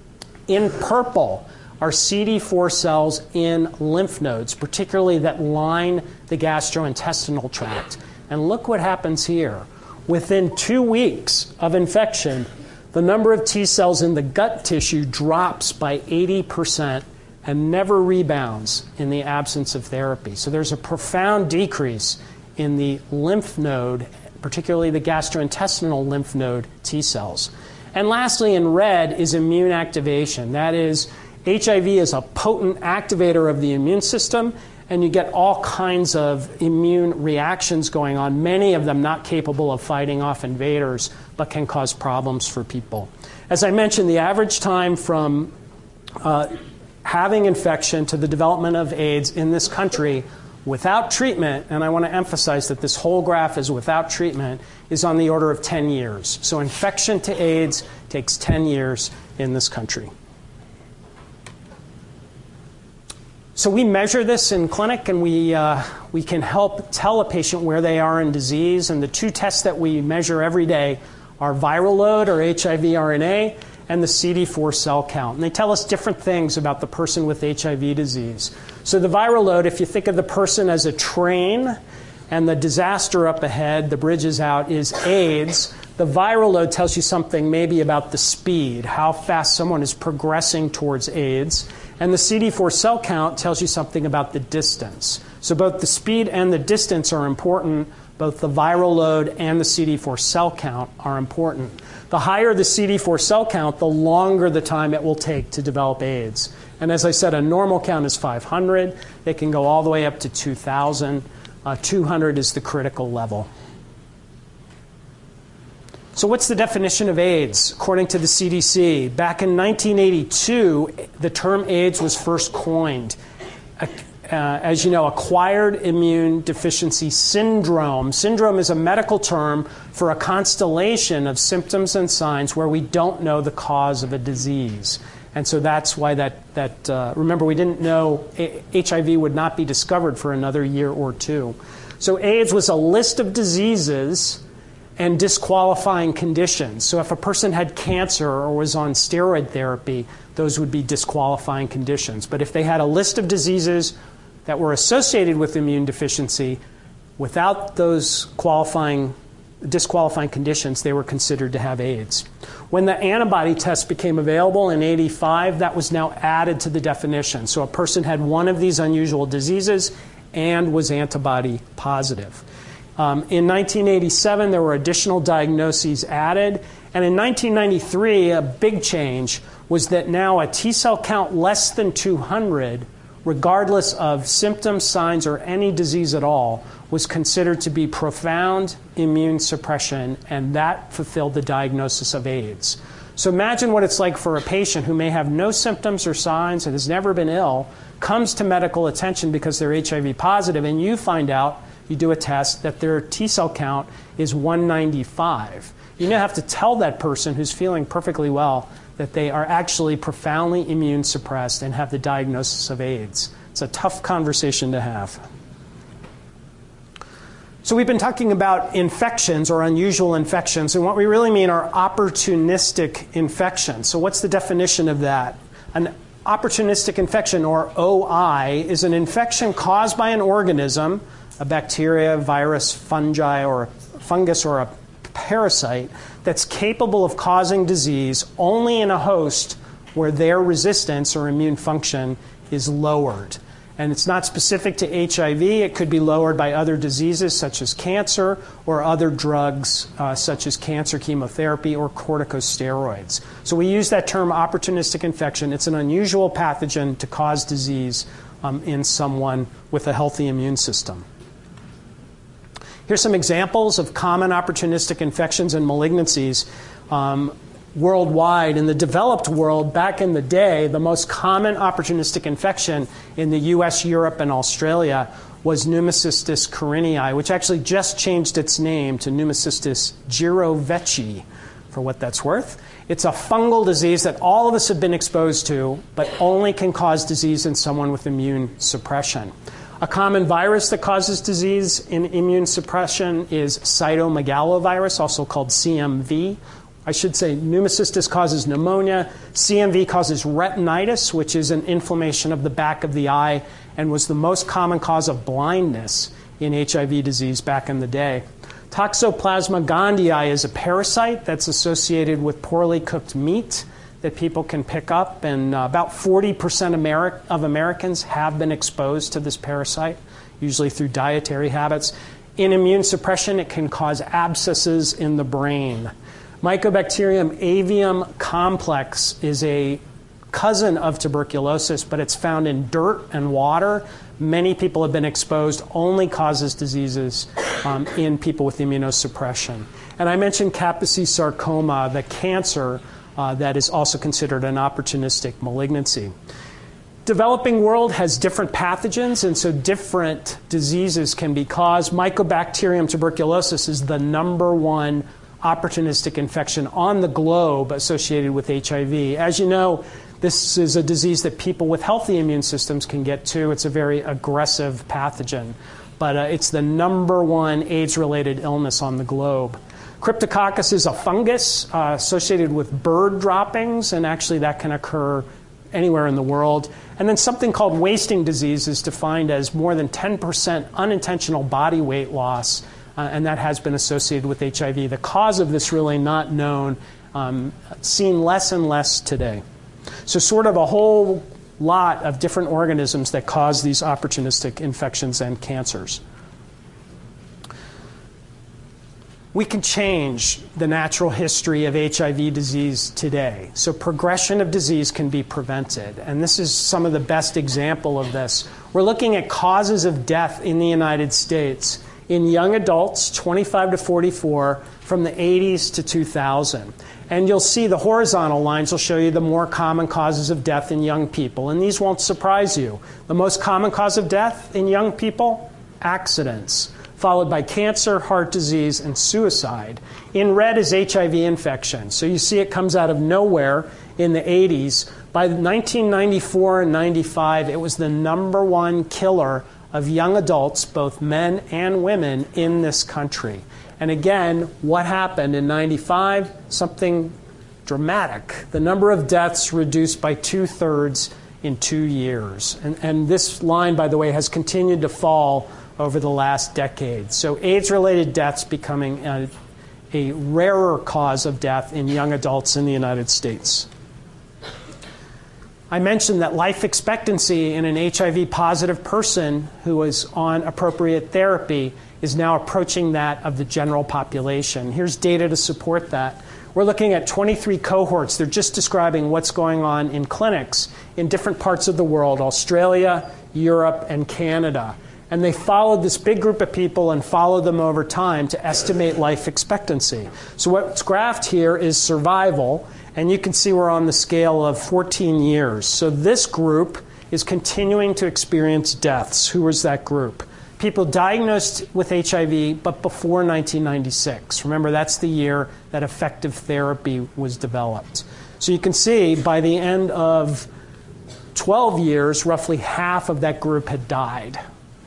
In purple are C D four cells in lymph nodes, particularly that line the gastrointestinal tract. And look what happens here. Within two weeks of infection, the number of T cells in the gut tissue drops by eighty percent and never rebounds in the absence of therapy. So there's a profound decrease in the lymph node, particularly the gastrointestinal lymph node T cells. And lastly, in red is immune activation. That is, H I V is a potent activator of the immune system, and you get all kinds of immune reactions going on, many of them not capable of fighting off invaders, but can cause problems for people. As I mentioned, the average time from uh, having infection to the development of AIDS in this country without treatment, and I want to emphasize that this whole graph is without treatment, is on the order of ten years. So infection to AIDS takes ten years in this country. So we measure this in clinic, and we, uh, we can help tell a patient where they are in disease. And the two tests that we measure every day are viral load, or H I V R N A, and the C D four cell count. And they tell us different things about the person with H I V disease. So the viral load, if you think of the person as a train and the disaster up ahead, the bridge is out, is AIDS. The viral load tells you something maybe about the speed, how fast someone is progressing towards AIDS. And the C D four cell count tells you something about the distance. So both the speed and the distance are important. Both the viral load and the C D four cell count are important. The higher the C D four cell count, the longer the time it will take to develop AIDS. And as I said, a normal count is five hundred. They can go all the way up to two thousand. Uh, two hundred is the critical level. So what's the definition of AIDS according to the C D C? Back in nineteen eighty-two, the term AIDS was first coined. uh, as you know, acquired immune deficiency syndrome. Syndrome is a medical term for a constellation of symptoms and signs where we don't know the cause of a disease. And so that's why that, that uh, remember, we didn't know H I V would not be discovered for another year or two. So AIDS was a list of diseases and disqualifying conditions. So if a person had cancer or was on steroid therapy, those would be disqualifying conditions. But if they had a list of diseases that were associated with immune deficiency, without those qualifying, disqualifying conditions, they were considered to have AIDS. When the antibody test became available in eighty-five, that was now added to the definition. So a person had one of these unusual diseases and was antibody positive. Um, in nineteen eighty-seven, there were additional diagnoses added. And in nineteen ninety-three, a big change was that now a T cell count less than two hundred, regardless of symptoms, signs, or any disease at all, was considered to be profound immune suppression, and that fulfilled the diagnosis of AIDS. So imagine what it's like for a patient who may have no symptoms or signs and has never been ill, comes to medical attention because they're H I V positive, and you find out, you do a test, that their T cell count is one ninety-five. You now have to tell that person who's feeling perfectly well that they are actually profoundly immune suppressed and have the diagnosis of AIDS. It's a tough conversation to have. So we've been talking about infections or unusual infections, and what we really mean are opportunistic infections. So what's the definition of that? An opportunistic infection, or O I, is an infection caused by an organism, a bacteria, virus, fungi, or fungus, or a parasite, that's capable of causing disease only in a host where their resistance or immune function is lowered. And it's not specific to H I V. It could be lowered by other diseases such as cancer or other drugs uh, such as cancer chemotherapy or corticosteroids. So we use that term opportunistic infection. It's an unusual pathogen to cause disease um, in someone with a healthy immune system. Here's some examples of common opportunistic infections and malignancies um, worldwide. In the developed world, back in the day, the most common opportunistic infection in the U S, Europe, and Australia was Pneumocystis carinii, which actually just changed its name to Pneumocystis jirovecii, for what that's worth. It's a fungal disease that all of us have been exposed to, but only can cause disease in someone with immune suppression. A common virus that causes disease in immune suppression is cytomegalovirus, also called C M V. I should say pneumocystis causes pneumonia. C M V causes retinitis, which is an inflammation of the back of the eye and was the most common cause of blindness in H I V disease back in the day. Toxoplasma gondii is a parasite that's associated with poorly cooked meat that people can pick up, and uh, about forty percent Ameri- of Americans have been exposed to this parasite, usually through dietary habits. In immune suppression, it can cause abscesses in the brain. Mycobacterium avium complex is a cousin of tuberculosis, but it's found in dirt and water. Many people have been exposed, only causes diseases um, in people with immunosuppression. And I mentioned Kaposi sarcoma, the cancer uh, that is also considered an opportunistic malignancy. Developing world has different pathogens, and so different diseases can be caused. Mycobacterium tuberculosis is the number one opportunistic infection on the globe associated with H I V. As you know, this is a disease that people with healthy immune systems can get to. It's a very aggressive pathogen, but uh, it's the number one AIDS-related illness on the globe. Cryptococcus is a fungus uh, associated with bird droppings, and actually that can occur anywhere in the world. And then something called wasting disease is defined as more than ten percent unintentional body weight loss, uh, and that has been associated with H I V. The cause of this really not known, um, seen less and less today. So sort of a whole lot of different organisms that cause these opportunistic infections and cancers. We can change the natural history of H I V disease today. So progression of disease can be prevented. And this is some of the best example of this. We're looking at causes of death in the United States in young adults, twenty-five to forty-four, from the eighties to two thousand. And you'll see the horizontal lines will show you the more common causes of death in young people. And these won't surprise you. The most common cause of death in young people? Accidents, followed by cancer, heart disease, and suicide. In red is H I V infection. So you see it comes out of nowhere in the eighties. By nineteen ninety-four and ninety-five, it was the number one killer of young adults, both men and women, in this country. And again, what happened in ninety-five? Something dramatic. The number of deaths reduced by two-thirds in two years. And, and this line, by the way, has continued to fall over the last decade. So AIDS-related deaths becoming a, a rarer cause of death in young adults in the United States. I mentioned that life expectancy in an H I V-positive person who is on appropriate therapy is now approaching that of the general population. Here's data to support that. We're looking at twenty-three cohorts. They're just describing what's going on in clinics in different parts of the world, Australia, Europe, and Canada. And they followed this big group of people and followed them over time to estimate life expectancy. So what's graphed here is survival, and you can see we're on the scale of fourteen years. So this group is continuing to experience deaths. Who was that group? People diagnosed with H I V, but before nineteen ninety-six. Remember, that's the year that effective therapy was developed. So you can see by the end of twelve years, roughly half of that group had died.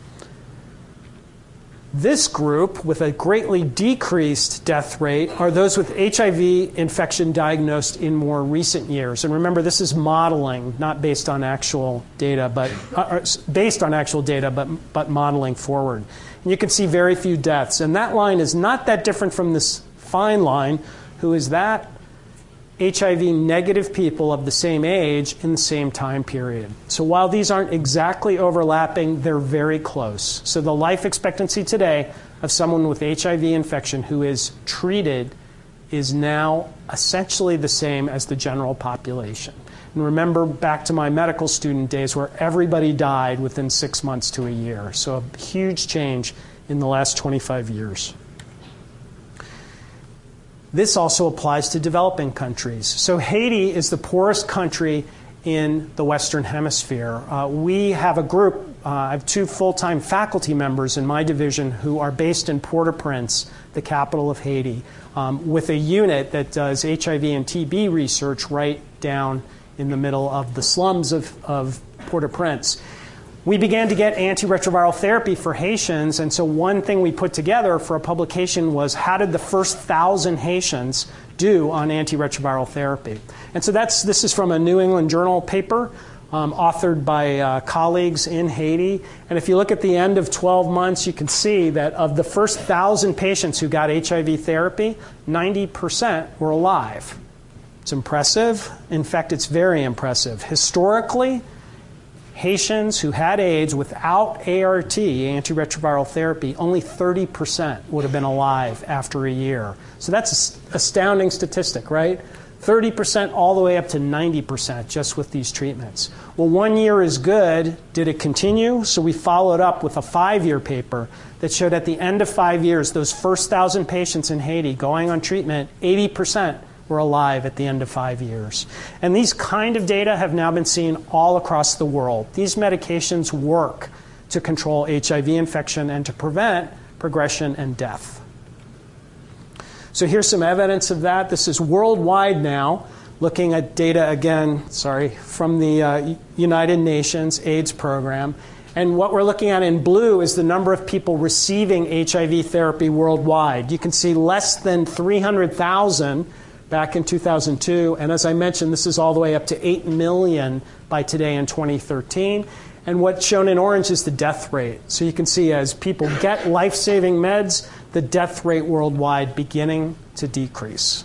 This group, with a greatly decreased death rate, are those with H I V infection diagnosed in more recent years. And remember, this is modeling, not based on actual data, but uh, based on actual data, but but modeling forward. And you can see very few deaths. And that line is not that different from this fine line, who is that H I V negative people of the same age in the same time period. So while these aren't exactly overlapping, they're very close. So the life expectancy today of someone with H I V infection who is treated is now essentially the same as the general population. And remember back to my medical student days where everybody died within six months to a year. So a huge change in the last twenty-five years. This also applies to developing countries. So Haiti is the poorest country in the Western Hemisphere. Uh, we have a group, uh, I have two full-time faculty members in my division who are based in Port-au-Prince, the capital of Haiti, um, with a unit that does H I V and T B research right down in the middle of the slums of, of Port-au-Prince. We began to get antiretroviral therapy for Haitians, and so one thing we put together for a publication was how did the first thousand Haitians do on antiretroviral therapy? And so that's this is from a New England Journal paper um, authored by uh, colleagues in Haiti. And if you look at the end of twelve months, you can see that of the first thousand patients who got H I V therapy, ninety percent were alive. It's impressive. In fact, it's very impressive. Historically, Haitians who had AIDS without A R T, antiretroviral therapy, only thirty percent would have been alive after a year. So that's an astounding statistic, right? thirty percent all the way up to ninety percent just with these treatments. Well, one year is good. Did it continue? So we followed up with a five-year paper that showed at the end of five years, those first thousand patients in Haiti going on treatment, eighty percent were alive at the end of five years. And these kind of data have now been seen all across the world. These medications work to control H I V infection and to prevent progression and death. So here's some evidence of that. This is worldwide now, looking at data again, sorry, from the uh, United Nations AIDS program. And what we're looking at in blue is the number of people receiving H I V therapy worldwide. You can see less than three hundred thousand back in two thousand two, and as I mentioned, this is all the way up to eight million by today in twenty thirteen. And what's shown in orange is the death rate. So you can see as people get life-saving meds, the death rate worldwide beginning to decrease.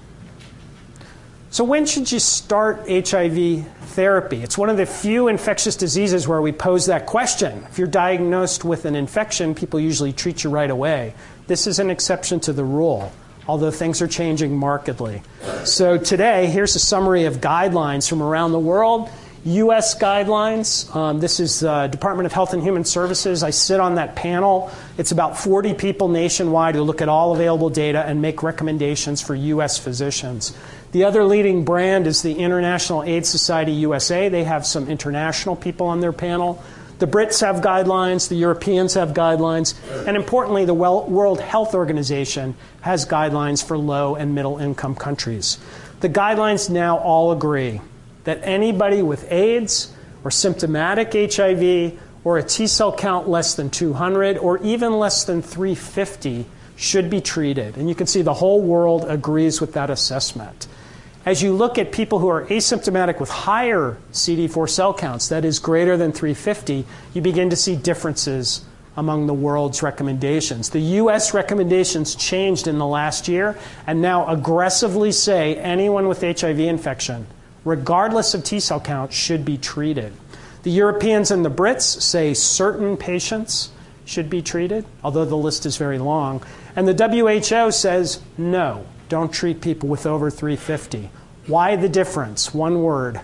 So when should you start H I V therapy? It's one of the few infectious diseases where we pose that question. If you're diagnosed with an infection, people usually treat you right away. This is an exception to the rule, although things are changing markedly. So today, here's a summary of guidelines from around the world. U S guidelines. Um, this is uh, Department of Health and Human Services. I sit on that panel. It's about forty people nationwide who look at all available data and make recommendations for U S physicians. The other leading brand is the International AIDS Society U S A. They have some international people on their panel. The Brits have guidelines, the Europeans have guidelines, and importantly, the World Health Organization has guidelines for low and middle income countries. The guidelines now all agree that anybody with AIDS or symptomatic H I V or a T cell count less than two hundred or even less than three fifty should be treated. And you can see the whole world agrees with that assessment. As you look at people who are asymptomatic with higher C D four cell counts, that is greater than three fifty, you begin to see differences among the world's recommendations. The U S recommendations changed in the last year and now aggressively say anyone with H I V infection, regardless of T cell count, should be treated. The Europeans and the Brits say certain patients should be treated, although the list is very long. And the W H O says no. Don't treat people with over three fifty. Why the difference? One word.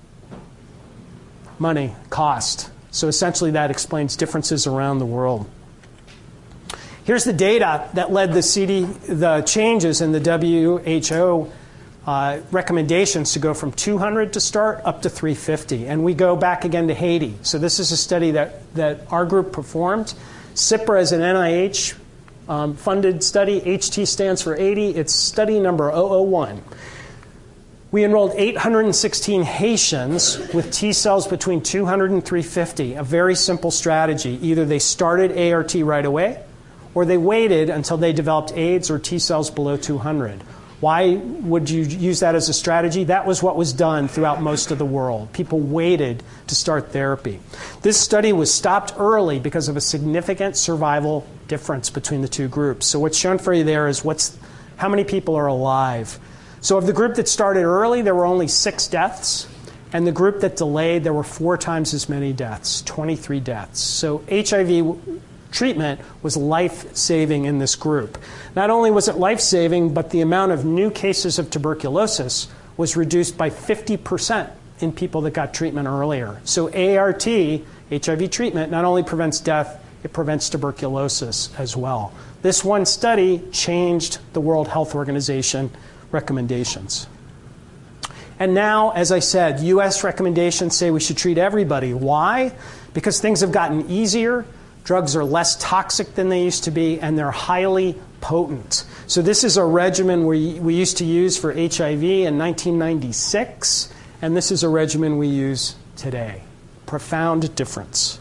Money, cost. So essentially that explains differences around the world. Here's the data that led the C D, the changes in the W H O uh, recommendations to go from two hundred to start up to three fifty. And we go back again to Haiti. So this is a study that, that our group performed. CIPRA is an N I H Um, funded study. H T stands for eighty. It's study number zero zero one. We enrolled eight hundred sixteen Haitians with T cells between two hundred and three fifty. A very simple strategy. Either they started A R T right away, or they waited until they developed AIDS or T cells below two hundred. Why would you use that as a strategy? That was what was done throughout most of the world. People waited to start therapy. This study was stopped early because of a significant survival difference between the two groups. So what's shown for you there is what's, how many people are alive. So of the group that started early, there were only six deaths. And the group that delayed, there were four times as many deaths, twenty-three deaths. So H I V treatment was life-saving in this group. Not only was it life-saving, but the amount of new cases of tuberculosis was reduced by fifty percent in people that got treatment earlier. So A R T, H I V treatment, not only prevents death, it prevents tuberculosis as well. This one study changed the World Health Organization recommendations. And now, as I said, U S recommendations say we should treat everybody. Why? Because things have gotten easier. Drugs are less toxic than they used to be, and they're highly potent. So this is a regimen we, we used to use for H I V in nineteen ninety-six, and this is a regimen we use today. Profound difference.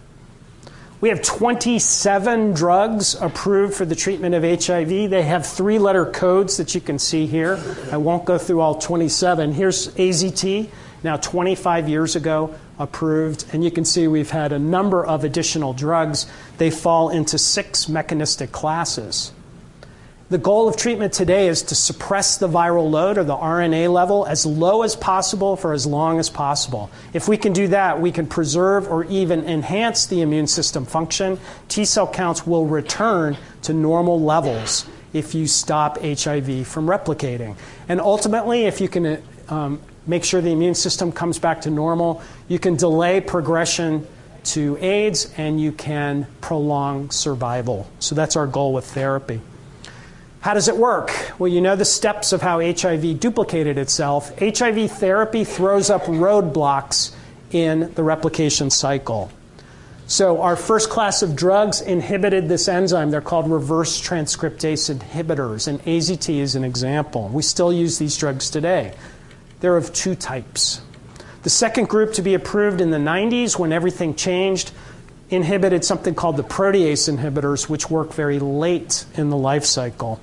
We have twenty-seven drugs approved for the treatment of H I V. They have three-letter codes that you can see here. I won't go through all twenty-seven. Here's A Z T, now twenty-five years ago, approved. And you can see we've had a number of additional drugs. They fall into six mechanistic classes. The goal of treatment today is to suppress the viral load or the R N A level as low as possible for as long as possible. If we can do that, we can preserve or even enhance the immune system function. T cell counts will return to normal levels if you stop H I V from replicating. And ultimately, if you can um, make sure the immune system comes back to normal, you can delay progression to AIDS and you can prolong survival. So that's our goal with therapy. How does it work? Well, you know the steps of how H I V duplicated itself. H I V therapy throws up roadblocks in the replication cycle. So our first class of drugs inhibited this enzyme. They're called reverse transcriptase inhibitors, and A Z T is an example. We still use these drugs today. They're of two types. The second group to be approved in the nineties, when everything changed, inhibited something called the protease inhibitors, which work very late in the life cycle.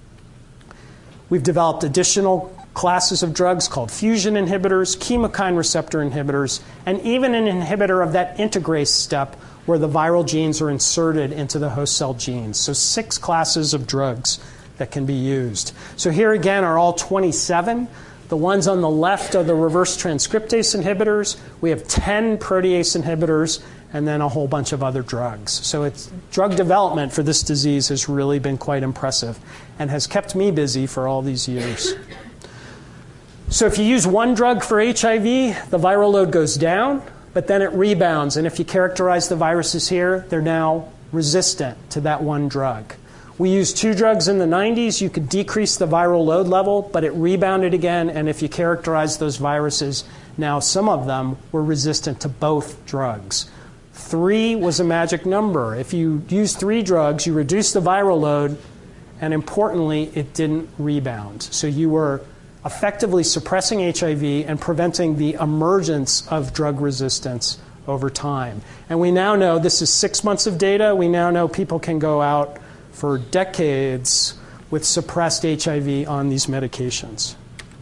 We've developed additional classes of drugs called fusion inhibitors, chemokine receptor inhibitors, and even an inhibitor of that integrase step where the viral genes are inserted into the host cell genes. So six classes of drugs that can be used. So here again are all twenty-seven. The ones on the left are the reverse transcriptase inhibitors. We have ten protease inhibitors, and then a whole bunch of other drugs. So it's, drug development for this disease has really been quite impressive and has kept me busy for all these years. So if you use one drug for H I V, the viral load goes down, but then it rebounds. And if you characterize the viruses here, they're now resistant to that one drug. We used two drugs in the nineties. You could decrease the viral load level, but it rebounded again. And if you characterize those viruses, now some of them were resistant to both drugs. Three was a magic number. If you use three drugs, you reduce the viral load, and importantly, it didn't rebound. So you were effectively suppressing H I V and preventing the emergence of drug resistance over time. And we now know, this is six months of data, we now know people can go out for decades with suppressed H I V on these medications.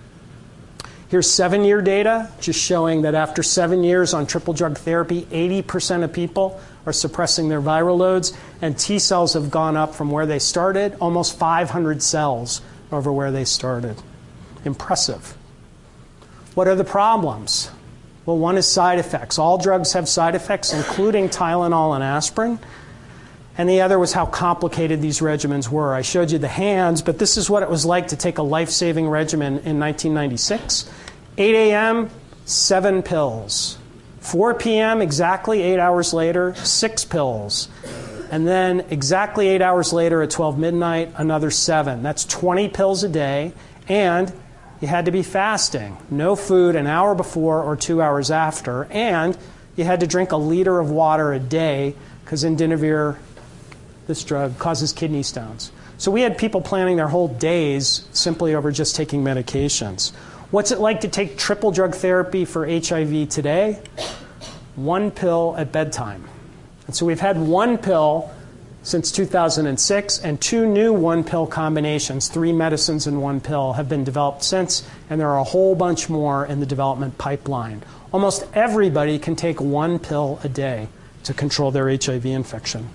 Here's seven-year data, just showing that after seven years on triple drug therapy, eighty percent of people are suppressing their viral loads, and T cells have gone up from where they started, almost five hundred cells over where they started. Impressive. What are the problems? Well, one is side effects. All drugs have side effects, including Tylenol and aspirin. And the other was how complicated these regimens were. I showed you the hands, but this is what it was like to take a life-saving regimen in nineteen ninety-six. eight a m, seven pills. four p m, exactly eight hours later, six pills. And then exactly eight hours later at twelve midnight, another seven. That's twenty pills a day, and you had to be fasting. No food an hour before or two hours after, and you had to drink a liter of water a day, because indinavir, this drug, causes kidney stones. So we had people planning their whole days simply over just taking medications. What's it like to take triple drug therapy for H I V today? One pill at bedtime. And so we've had one pill since two thousand six, and two new one-pill combinations, three medicines in one pill, have been developed since, and there are a whole bunch more in the development pipeline. Almost everybody can take one pill a day to control their H I V infection.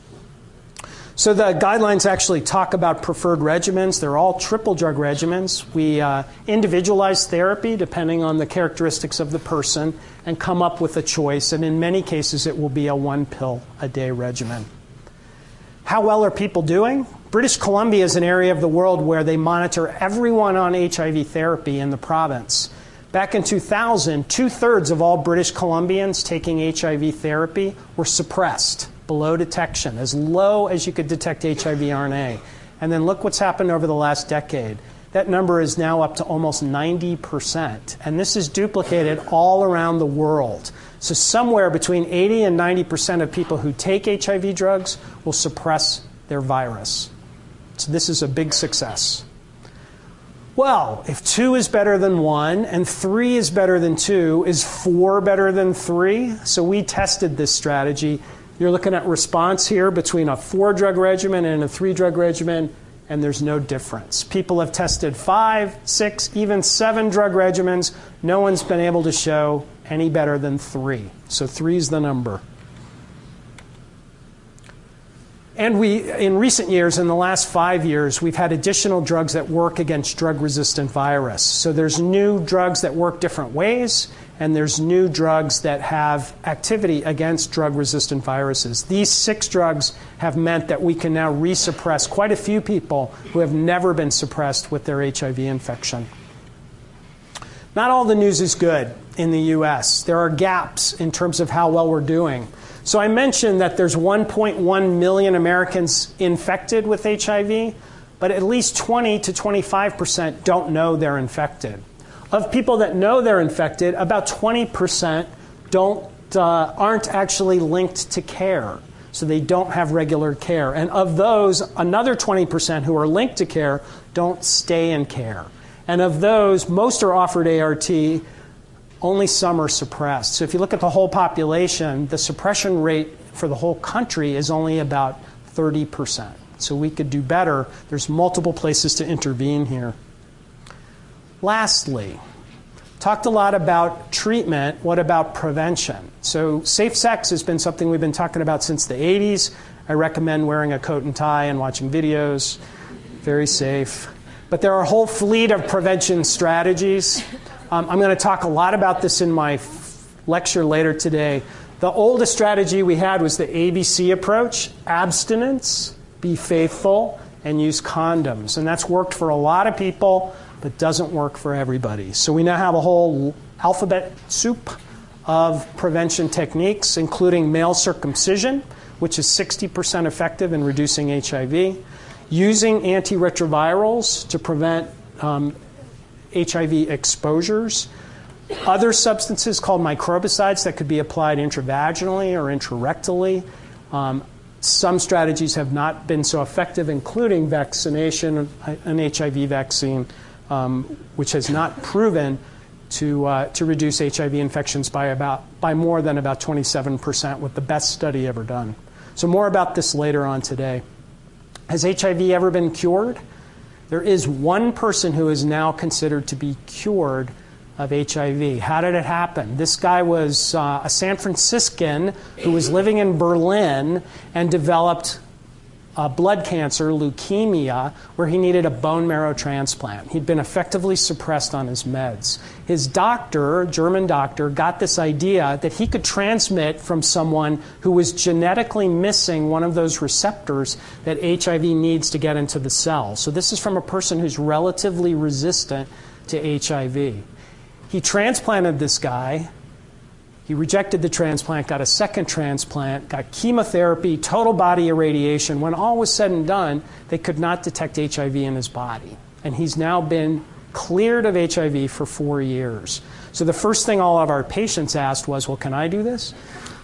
So the guidelines actually talk about preferred regimens. They're all triple drug regimens. We uh, individualize therapy depending on the characteristics of the person and come up with a choice, and in many cases it will be a one pill a day regimen. How well are people doing? British Columbia is an area of the world where they monitor everyone on H I V therapy in the province. Back in two thousand, two-thirds of all British Columbians taking H I V therapy were suppressed, below detection, as low as you could detect H I V R N A. And then look what's happened over the last decade. That number is now up to almost ninety percent. And this is duplicated all around the world. So somewhere between eighty and ninety percent of people who take H I V drugs will suppress their virus. So this is a big success. Well, if two is better than one and three is better than two, is four better than three? So we tested this strategy. You're looking at response here between a four-drug regimen and a three-drug regimen, and there's no difference. People have tested five, six, even seven drug regimens. No one's been able to show any better than three. So three is the number. And we, in recent years, in the last five years, we've had additional drugs that work against drug-resistant virus. So there's new drugs that work different ways, and there's new drugs that have activity against drug-resistant viruses. These six drugs have meant that we can now resuppress quite a few people who have never been suppressed with their H I V infection. Not all the news is good in the U S. There are gaps in terms of how well we're doing. So I mentioned that there's one point one million Americans infected with H I V, but at least twenty to twenty-five percent don't know they're infected. Of people that know they're infected, about twenty percent don't, uh, aren't actually linked to care. So they don't have regular care. And of those, another twenty percent who are linked to care don't stay in care. And of those, most are offered A R T, only some are suppressed. So if you look at the whole population, the suppression rate for the whole country is only about thirty percent. So we could do better. There's multiple places to intervene here. Lastly, talked a lot about treatment. What about prevention? So safe sex has been something we've been talking about since the eighties. I recommend wearing a coat and tie and watching videos. Very safe. But there are a whole fleet of prevention strategies. Um, I'm going to talk a lot about this in my lecture later today. The oldest strategy we had was the A B C approach: abstinence, be faithful, and use condoms. And that's worked for a lot of people. but doesn't work for everybody. So we now have a whole alphabet soup of prevention techniques, including male circumcision, which is sixty percent effective in reducing H I V, using antiretrovirals to prevent um, H I V exposures, other substances called microbicides that could be applied intravaginally or intrarectally. Um, some strategies have not been so effective, including vaccination, an H I V vaccine, um, which has not proven to, uh, to reduce H I V infections by, about, by more than about twenty-seven percent with the best study ever done. So more about this later on today. Has H I V ever been cured? There is one person who is now considered to be cured of H I V. How did it happen? This guy was uh, a San Franciscan who was living in Berlin and developed uh, blood cancer, leukemia, where he needed a bone marrow transplant. He'd been effectively suppressed on his meds. His doctor, German doctor, got this idea that he could transmit from someone who was genetically missing one of those receptors that H I V needs to get into the cell. So this is from a person who's relatively resistant to H I V. He transplanted this guy. He rejected the transplant, got a second transplant, got chemotherapy, total body irradiation. When all was said and done, they could not detect H I V in his body. And he's now been cleared of H I V for four years. So the first thing all of our patients asked was, well, can I do this?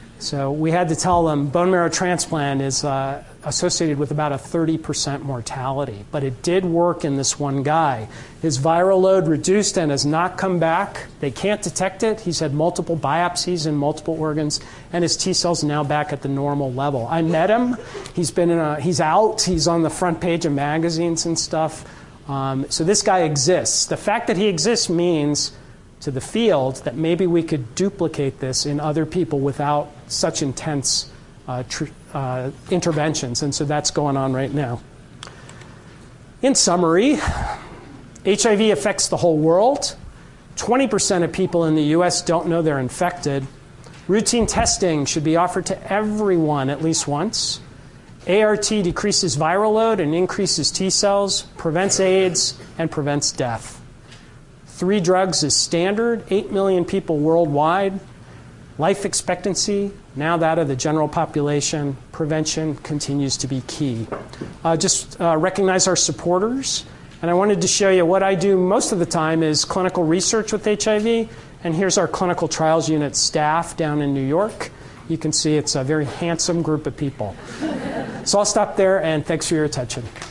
So we had to tell them bone marrow transplant is uh, associated with about a thirty percent mortality. But it did work in this one guy. His viral load reduced and has not come back. They can't detect it. He's had multiple biopsies in multiple organs, and his T cells are now back at the normal level. I met him. He's been in a, he's out. He's on the front page of magazines and stuff. Um, so this guy exists. The fact that he exists means to the field that maybe we could duplicate this in other people without such intense uh, tr uh, interventions. And so that's going on right now. In summary, H I V affects the whole world. twenty percent of people in the U S don't know they're infected. Routine testing should be offered to everyone at least once. A R T decreases viral load and increases T cells, prevents AIDS, and prevents death. Three drugs is standard, eight million people worldwide. Life expectancy, now that of the general population. Prevention continues to be key. Uh, just uh, recognize our supporters. And I wanted to show you what I do most of the time is clinical research with H I V. And here's our clinical trials unit staff down in New York. You can see it's a very handsome group of people. So I'll stop there, and thanks for your attention.